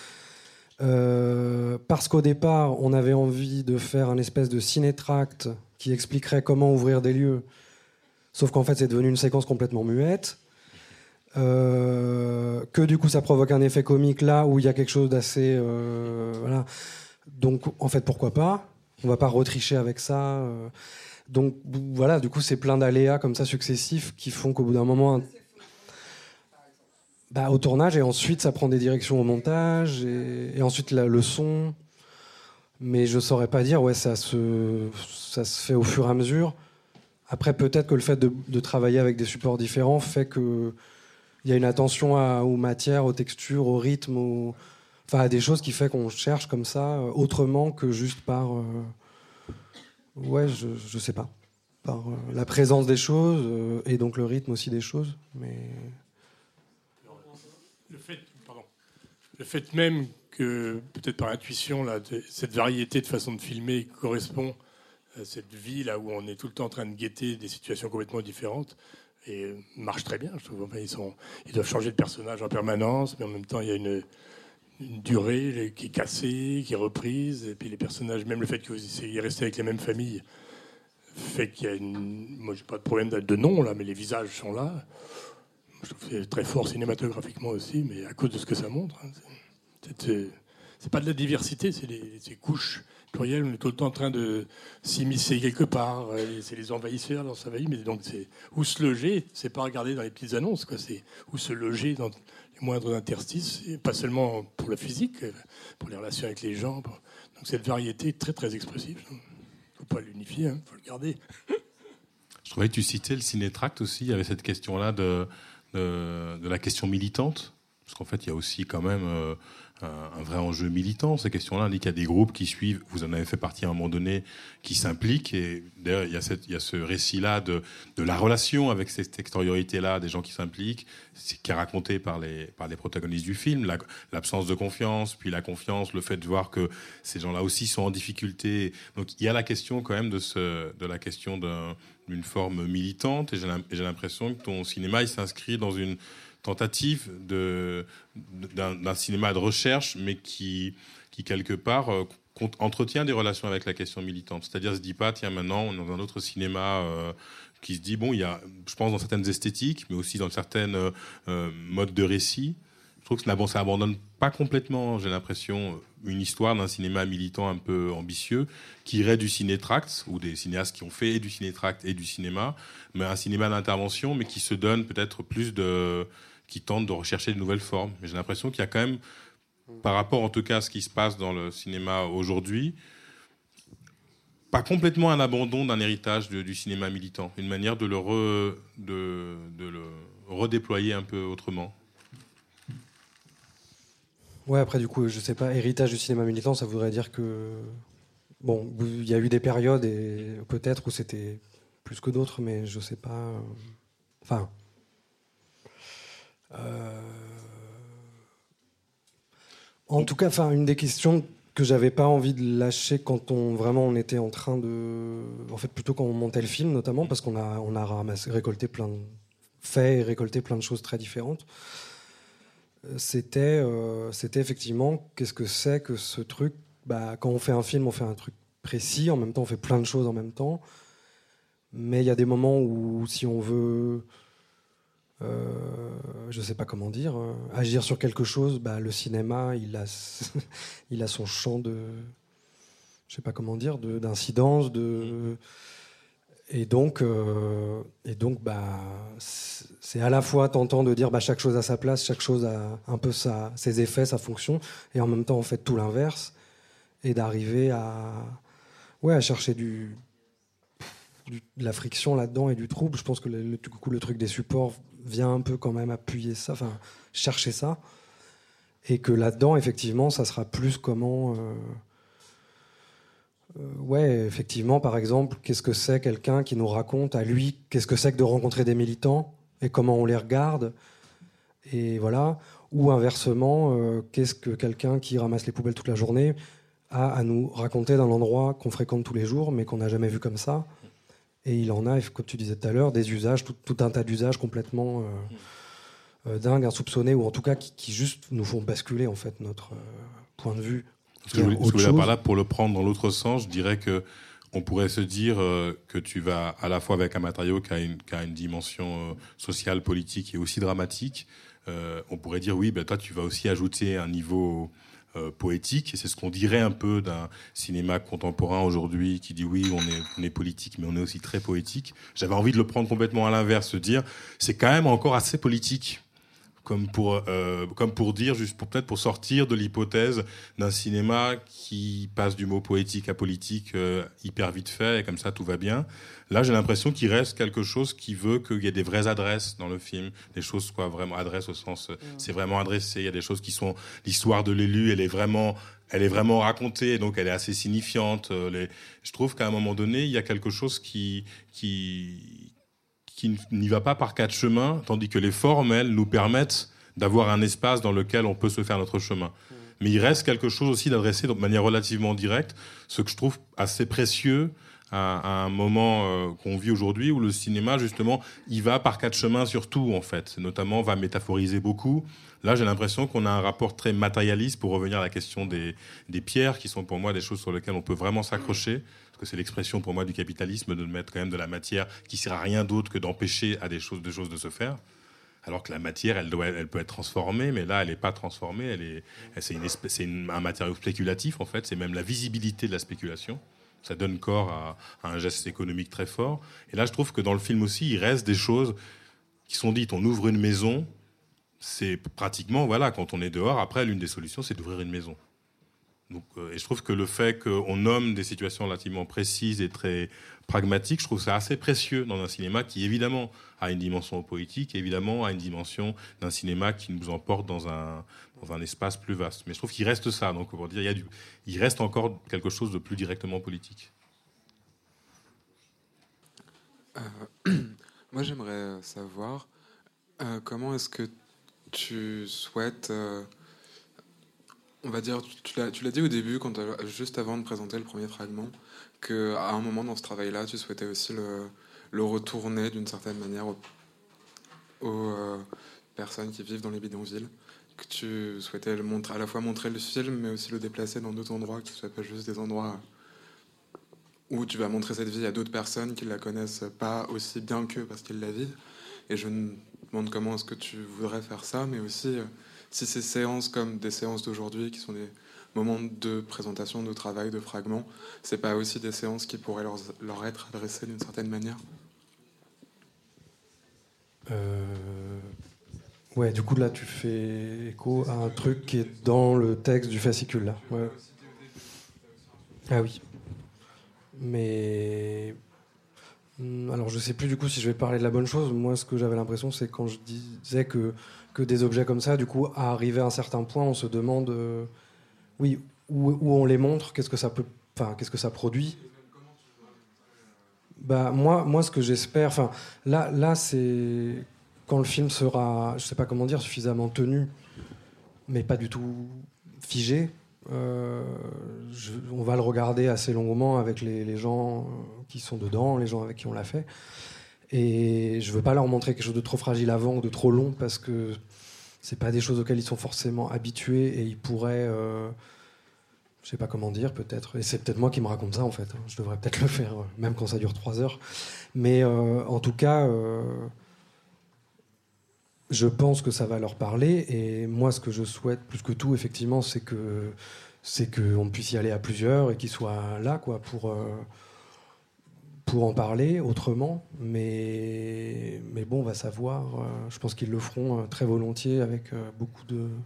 Parce qu'au départ, on avait envie de faire un espèce de ciné-tract qui expliquerait comment ouvrir des lieux. Sauf qu'en fait, c'est devenu une séquence complètement muette. Que du coup, ça provoque un effet comique là où il y a quelque chose d'assez... voilà. Donc, en fait, pourquoi pas ? On va pas retricher avec ça. Donc, voilà, du coup, c'est plein d'aléas comme ça successifs qui font qu'au bout d'un moment... au tournage, et ensuite ça prend des directions au montage, et ensuite le son. Mais je saurais pas dire, ça se fait au fur et à mesure. Après, peut-être que le fait de travailler avec des supports différents fait qu'il y a une attention aux matières, aux textures, au rythme, à des choses qui fait qu'on cherche comme ça, autrement que juste par... je sais pas. par la présence des choses et donc le rythme aussi des choses. Mais
le fait même que, peut-être par intuition, là, cette variété de façon de filmer correspond à cette vie là où on est tout le temps en train de guetter des situations complètement différentes et marche très bien, je trouve. Enfin, ils doivent changer de personnage en permanence, mais en même temps, il y a une durée qui est cassée, qui est reprise, et puis les personnages, même le fait que vous essayez de rester avec les mêmes familles, fait qu'il y a moi, j'ai pas de problème de nom, là, mais les visages sont là. Je trouve que c'est très fort cinématographiquement aussi, mais à cause de ce que ça montre. Hein, c'est pas de la diversité, c'est ces couches plurielles. On est tout le temps en train de s'immiscer quelque part. C'est les envahisseurs dans sa vie, mais donc c'est où se loger. C'est pas regarder dans les petites annonces, quoi. C'est où se loger dans les moindres interstices, et pas seulement pour la physique, pour les relations avec les gens. Donc cette variété est très très expressive. Faut pas l'unifier, faut le garder.
Je trouvais que tu citais le Cinétract aussi. Il y avait cette question-là de la question militante. Parce qu'en fait, il y a aussi quand même un vrai enjeu militant. Ces questions-là indiquent qu'il y a des groupes qui suivent, vous en avez fait partie à un moment donné, qui s'impliquent. Et d'ailleurs, il y a ce récit-là de la relation avec cette extériorité-là, des gens qui s'impliquent, qui est raconté par les protagonistes du film. L'absence de confiance, puis la confiance, le fait de voir que ces gens-là aussi sont en difficulté. Donc il y a la question quand même de la question d'une forme militante. Et j'ai l'impression que ton cinéma, il s'inscrit dans une tentative d'un cinéma de recherche, mais qui quelque part entretient des relations avec la question militante. C'est-à-dire, se dit pas, tiens, maintenant, on est dans un autre cinéma qui se dit, bon, il y a, je pense, dans certaines esthétiques, mais aussi dans certaines modes de récit. Je trouve que ça abandonne pas complètement, j'ai l'impression, une histoire d'un cinéma militant un peu ambitieux qui irait du cinétract, ou des cinéastes qui ont fait et du cinétract et du cinéma, mais un cinéma d'intervention, mais qui se donne peut-être plus qui tente de rechercher de nouvelles formes. Mais j'ai l'impression qu'il y a quand même, par rapport en tout cas à ce qui se passe dans le cinéma aujourd'hui, pas complètement un abandon d'un héritage du cinéma militant, une manière de le redéployer un peu autrement.
Ouais, après, du coup, je sais pas, héritage du cinéma militant, ça voudrait dire que... Bon, il y a eu des périodes, et peut-être, où c'était plus que d'autres, mais je sais pas... Enfin... En tout cas, une des questions que j'avais pas envie de lâcher quand on était en train de... En fait, plutôt quand on montait le film, notamment, parce qu'on a récolté plein de faits et récolté plein de choses très différentes. C'était effectivement qu'est-ce que c'est que ce truc. Quand on fait un film, on fait un truc précis, en même temps on fait plein de choses en même temps, mais il y a des moments où si on veut je sais pas comment dire, agir sur quelque chose, le cinéma il a son champ de, je sais pas comment dire, d'incidence, et donc c'est à la fois tentant de dire chaque chose a sa place, chaque chose a un peu ses effets, sa fonction, et en même temps on fait tout l'inverse, et d'arriver à chercher de la friction là-dedans et du trouble. Je pense que le truc des supports vient un peu quand même appuyer ça, chercher ça, et que là-dedans effectivement ça sera plus comment... effectivement, par exemple, qu'est-ce que c'est quelqu'un qui nous raconte à lui, qu'est-ce que c'est que de rencontrer des militants et comment on les regarde, et voilà. Ou inversement, qu'est-ce que quelqu'un qui ramasse les poubelles toute la journée a à nous raconter d'un endroit qu'on fréquente tous les jours mais qu'on n'a jamais vu comme ça. Et il en a, comme tu disais tout à l'heure, des usages, tout un tas d'usages complètement dingues, insoupçonnés, ou en tout cas qui juste nous font basculer en fait notre point de vue.
Ce que je voulais par là, pour le prendre dans l'autre sens, je dirais que on pourrait se dire que tu vas à la fois avec un matériau qui a une dimension sociale, politique et aussi dramatique. On pourrait dire oui, toi tu vas aussi ajouter un niveau poétique, et c'est ce qu'on dirait un peu d'un cinéma contemporain aujourd'hui qui dit oui, on est politique, mais on est aussi très poétique. J'avais envie de le prendre complètement à l'inverse, se dire c'est quand même encore assez politique. comme pour dire, peut-être pour sortir de l'hypothèse d'un cinéma qui passe du mot poétique à politique hyper vite fait, et comme ça tout va bien. Là, j'ai l'impression qu'il reste quelque chose qui veut qu'il y ait des vraies adresses dans le film, des choses vraiment adresses au sens, c'est vraiment adressé. Il y a des choses qui sont l'histoire de l'élu, elle est vraiment racontée, donc elle est assez signifiante. Je trouve qu'à un moment donné, il y a quelque chose qui n'y va pas par quatre chemins, tandis que les formes, elles, nous permettent d'avoir un espace dans lequel on peut se faire notre chemin. Mais il reste quelque chose aussi d'adressé de manière relativement directe, ce que je trouve assez précieux à un moment qu'on vit aujourd'hui, où le cinéma, justement, il va par quatre chemins surtout, en fait. Notamment, va métaphoriser beaucoup. Là, j'ai l'impression qu'on a un rapport très matérialiste, pour revenir à la question des pierres, qui sont pour moi des choses sur lesquelles on peut vraiment s'accrocher. Parce que c'est l'expression pour moi du capitalisme, de mettre quand même de la matière qui sert à rien d'autre que d'empêcher à des choses de se faire. Alors que la matière, elle peut être transformée, mais là, elle n'est pas transformée. C'est un matériau spéculatif, en fait. C'est même la visibilité de la spéculation. Ça donne corps à un geste économique très fort. Et là, je trouve que dans le film aussi, il reste des choses qui sont dites. On ouvre une maison, c'est pratiquement, voilà, quand on est dehors, après, l'une des solutions, c'est d'ouvrir une maison. Donc, et je trouve que le fait qu'on nomme des situations relativement précises et très pragmatiques, je trouve ça assez précieux dans un cinéma qui, évidemment, a une dimension poétique, évidemment, a une dimension d'un cinéma qui nous emporte dans un espace plus vaste. Mais je trouve qu'il reste ça. Donc, pour dire, il reste encore quelque chose de plus directement politique.
Moi, j'aimerais savoir comment est-ce que tu souhaites... on va dire, tu l'as dit au début, juste avant de présenter le premier fragment, qu'à un moment dans ce travail-là, tu souhaitais aussi le retourner d'une certaine manière aux personnes qui vivent dans les bidonvilles, que tu souhaitais à la fois montrer le film, mais aussi le déplacer dans d'autres endroits, que ce ne soit pas juste des endroits où tu vas montrer cette vie à d'autres personnes qui ne la connaissent pas aussi bien qu'eux parce qu'ils la vivent. Et je me demande comment est-ce que tu voudrais faire ça, mais aussi... si ces séances comme des séances d'aujourd'hui, qui sont des moments de présentation, de travail, de fragments, c'est pas aussi des séances qui pourraient leur être adressées d'une certaine manière?
Ouais, du coup, là, tu fais écho à un truc qui est dans le texte du fascicule, là. Ouais. Ah oui. Mais... alors, je sais plus, du coup, si je vais parler de la bonne chose. Moi, ce que j'avais l'impression, c'est quand je disais que des objets comme ça, du coup, à arriver à un certain point, on se demande, oui, où on les montre, qu'est-ce que ça produit. Bah moi, ce que j'espère, là, c'est quand le film sera, je sais pas comment dire, suffisamment tenu, mais pas du tout figé. On va le regarder assez longuement avec les gens qui sont dedans, les gens avec qui on l'a fait. Et je veux pas leur montrer quelque chose de trop fragile avant ou de trop long, parce que c'est pas des choses auxquelles ils sont forcément habitués, et ils pourraient, je sais pas comment dire, peut-être, et c'est peut-être moi qui me raconte ça en fait, je devrais peut-être le faire, même quand ça dure 3 heures. Mais en tout cas, je pense que ça va leur parler, et moi, ce que je souhaite plus que tout, effectivement, c'est qu'on puisse y aller à plusieurs et qu'ils soient là, quoi, pour en parler autrement. Mais bon, on va savoir. Je pense qu'ils le feront très volontiers, avec beaucoup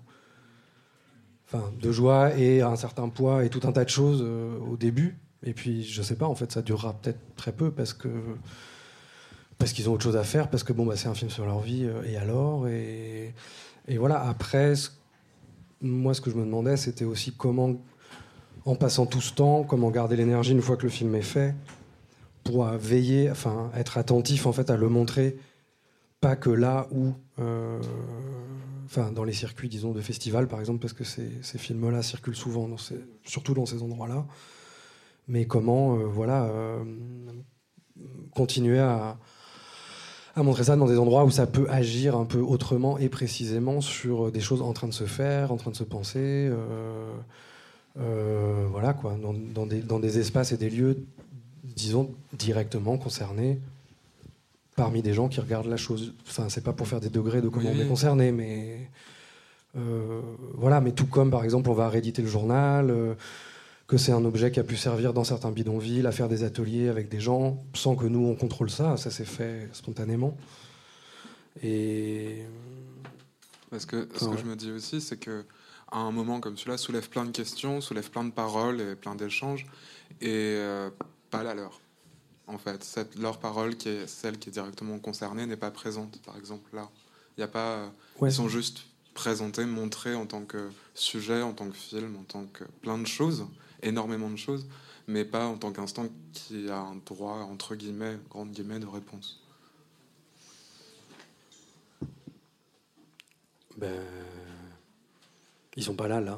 de joie et un certain poids et tout un tas de choses au début. Et puis, je sais pas, en fait, ça durera peut-être très peu parce qu'ils ont autre chose à faire, parce que c'est un film sur leur vie, et alors, et voilà. Après, moi, ce que je me demandais, c'était aussi comment, en passant tout ce temps, comment garder l'énergie une fois que le film est fait, pour veiller, être attentif en fait à le montrer, pas que là où, dans les circuits, disons, de festivals par exemple, parce que ces films-là circulent souvent, surtout dans ces endroits-là, mais comment, continuer à montrer ça dans des endroits où ça peut agir un peu autrement et précisément sur des choses en train de se faire, en train de se penser, voilà quoi, dans des espaces et des lieux, disons, directement concernés, parmi des gens qui regardent la chose. C'est pas pour faire des degrés de comment on est concerné, mais voilà. Mais tout comme, par exemple, on va rééditer le journal, que c'est un objet qui a pu servir dans certains bidonvilles, à faire des ateliers avec des gens, sans que nous, on contrôle ça. Ça s'est fait spontanément. Et
Parce que ce que je me dis aussi, c'est que à un moment comme celui-là soulève plein de questions, soulève plein de paroles et plein d'échanges, et pas la leur. En fait, leur parole, qui est celle qui est directement concernée, n'est pas présente. Par exemple, là, il y a pas. Ils sont juste présentés, montrés en tant que sujet, en tant que film, en tant que plein de choses, énormément de choses, mais pas en tant qu'instant qui a un droit, entre guillemets, grandes guillemets, de réponse.
Ils sont pas là.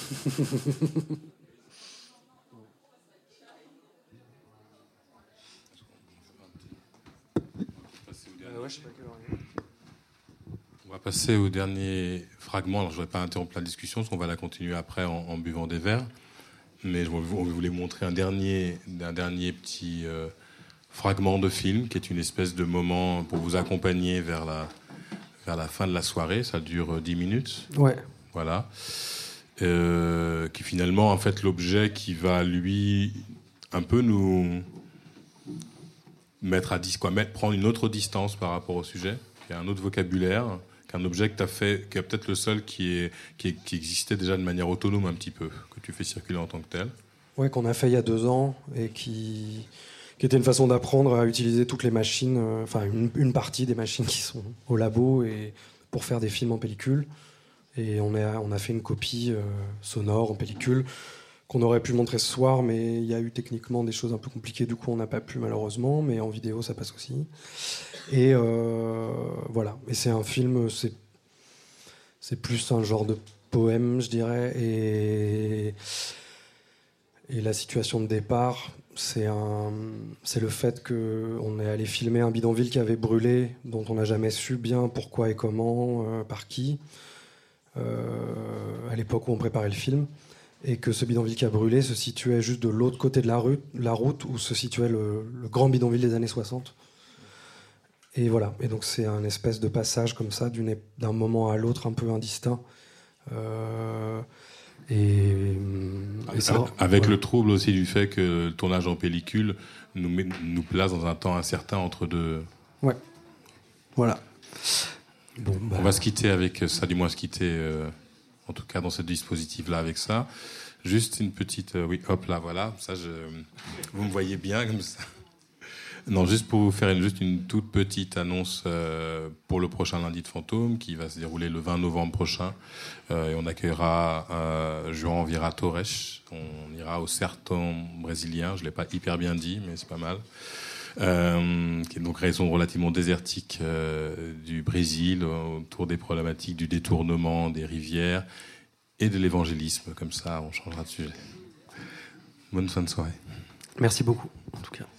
On va passer au dernier fragment. Alors, je ne vais pas interrompre la discussion, parce qu'on va la continuer après en buvant des verres. Mais je voulais montrer un dernier petit fragment de film, qui est une espèce de moment pour vous accompagner vers la fin de la soirée. Ça dure 10 minutes.
Ouais.
Voilà. Qui finalement, en fait, l'objet qui va, lui, un peu nous mettre prendre une autre distance par rapport au sujet, qui a un autre vocabulaire, qu'un objet que tu as fait, qui est peut-être le seul qui existait déjà de manière autonome un petit peu, que tu fais circuler en tant que tel.
Ouais, qu'on a fait il y a 2 ans et qui était une façon d'apprendre à utiliser toutes les machines, enfin une partie des machines qui sont au labo et pour faire des films en pellicule. Et on a fait une copie sonore en pellicule qu'on aurait pu montrer ce soir, mais il y a eu techniquement des choses un peu compliquées, du coup on n'a pas pu malheureusement, mais en vidéo ça passe aussi. Et voilà, et c'est un film, c'est plus un genre de poème, je dirais, et la situation de départ, c'est le fait qu'on est allé filmer un bidonville qui avait brûlé, dont on n'a jamais su bien pourquoi et comment, par qui, à l'époque où on préparait le film, et que ce bidonville qui a brûlé se situait juste de l'autre côté de la route où se situait le grand bidonville des années 60. Et voilà, et donc c'est un espèce de passage comme ça, d'un moment à l'autre un peu indistinct.
Avec le trouble aussi du fait que le tournage en pellicule nous place dans un temps incertain entre deux.
Ouais, voilà.
Bon, on va se quitter avec ça, du moins se quitter, en tout cas dans ce dispositif-là avec ça. Juste une petite... oui, hop là, voilà. Ça, vous me voyez bien comme ça. Non, juste pour vous faire juste une toute petite annonce pour le prochain lundi de fantôme qui va se dérouler le 20 novembre prochain. Et on accueillera João Vieira Torres. On ira au Sertão brésilien. Je ne l'ai pas hyper bien dit, mais c'est pas mal. Qui est donc région relativement désertique du Brésil, autour des problématiques du détournement des rivières et de l'évangélisme. Comme ça, on changera de sujet. Bonne fin de soirée.
Merci beaucoup, en tout cas.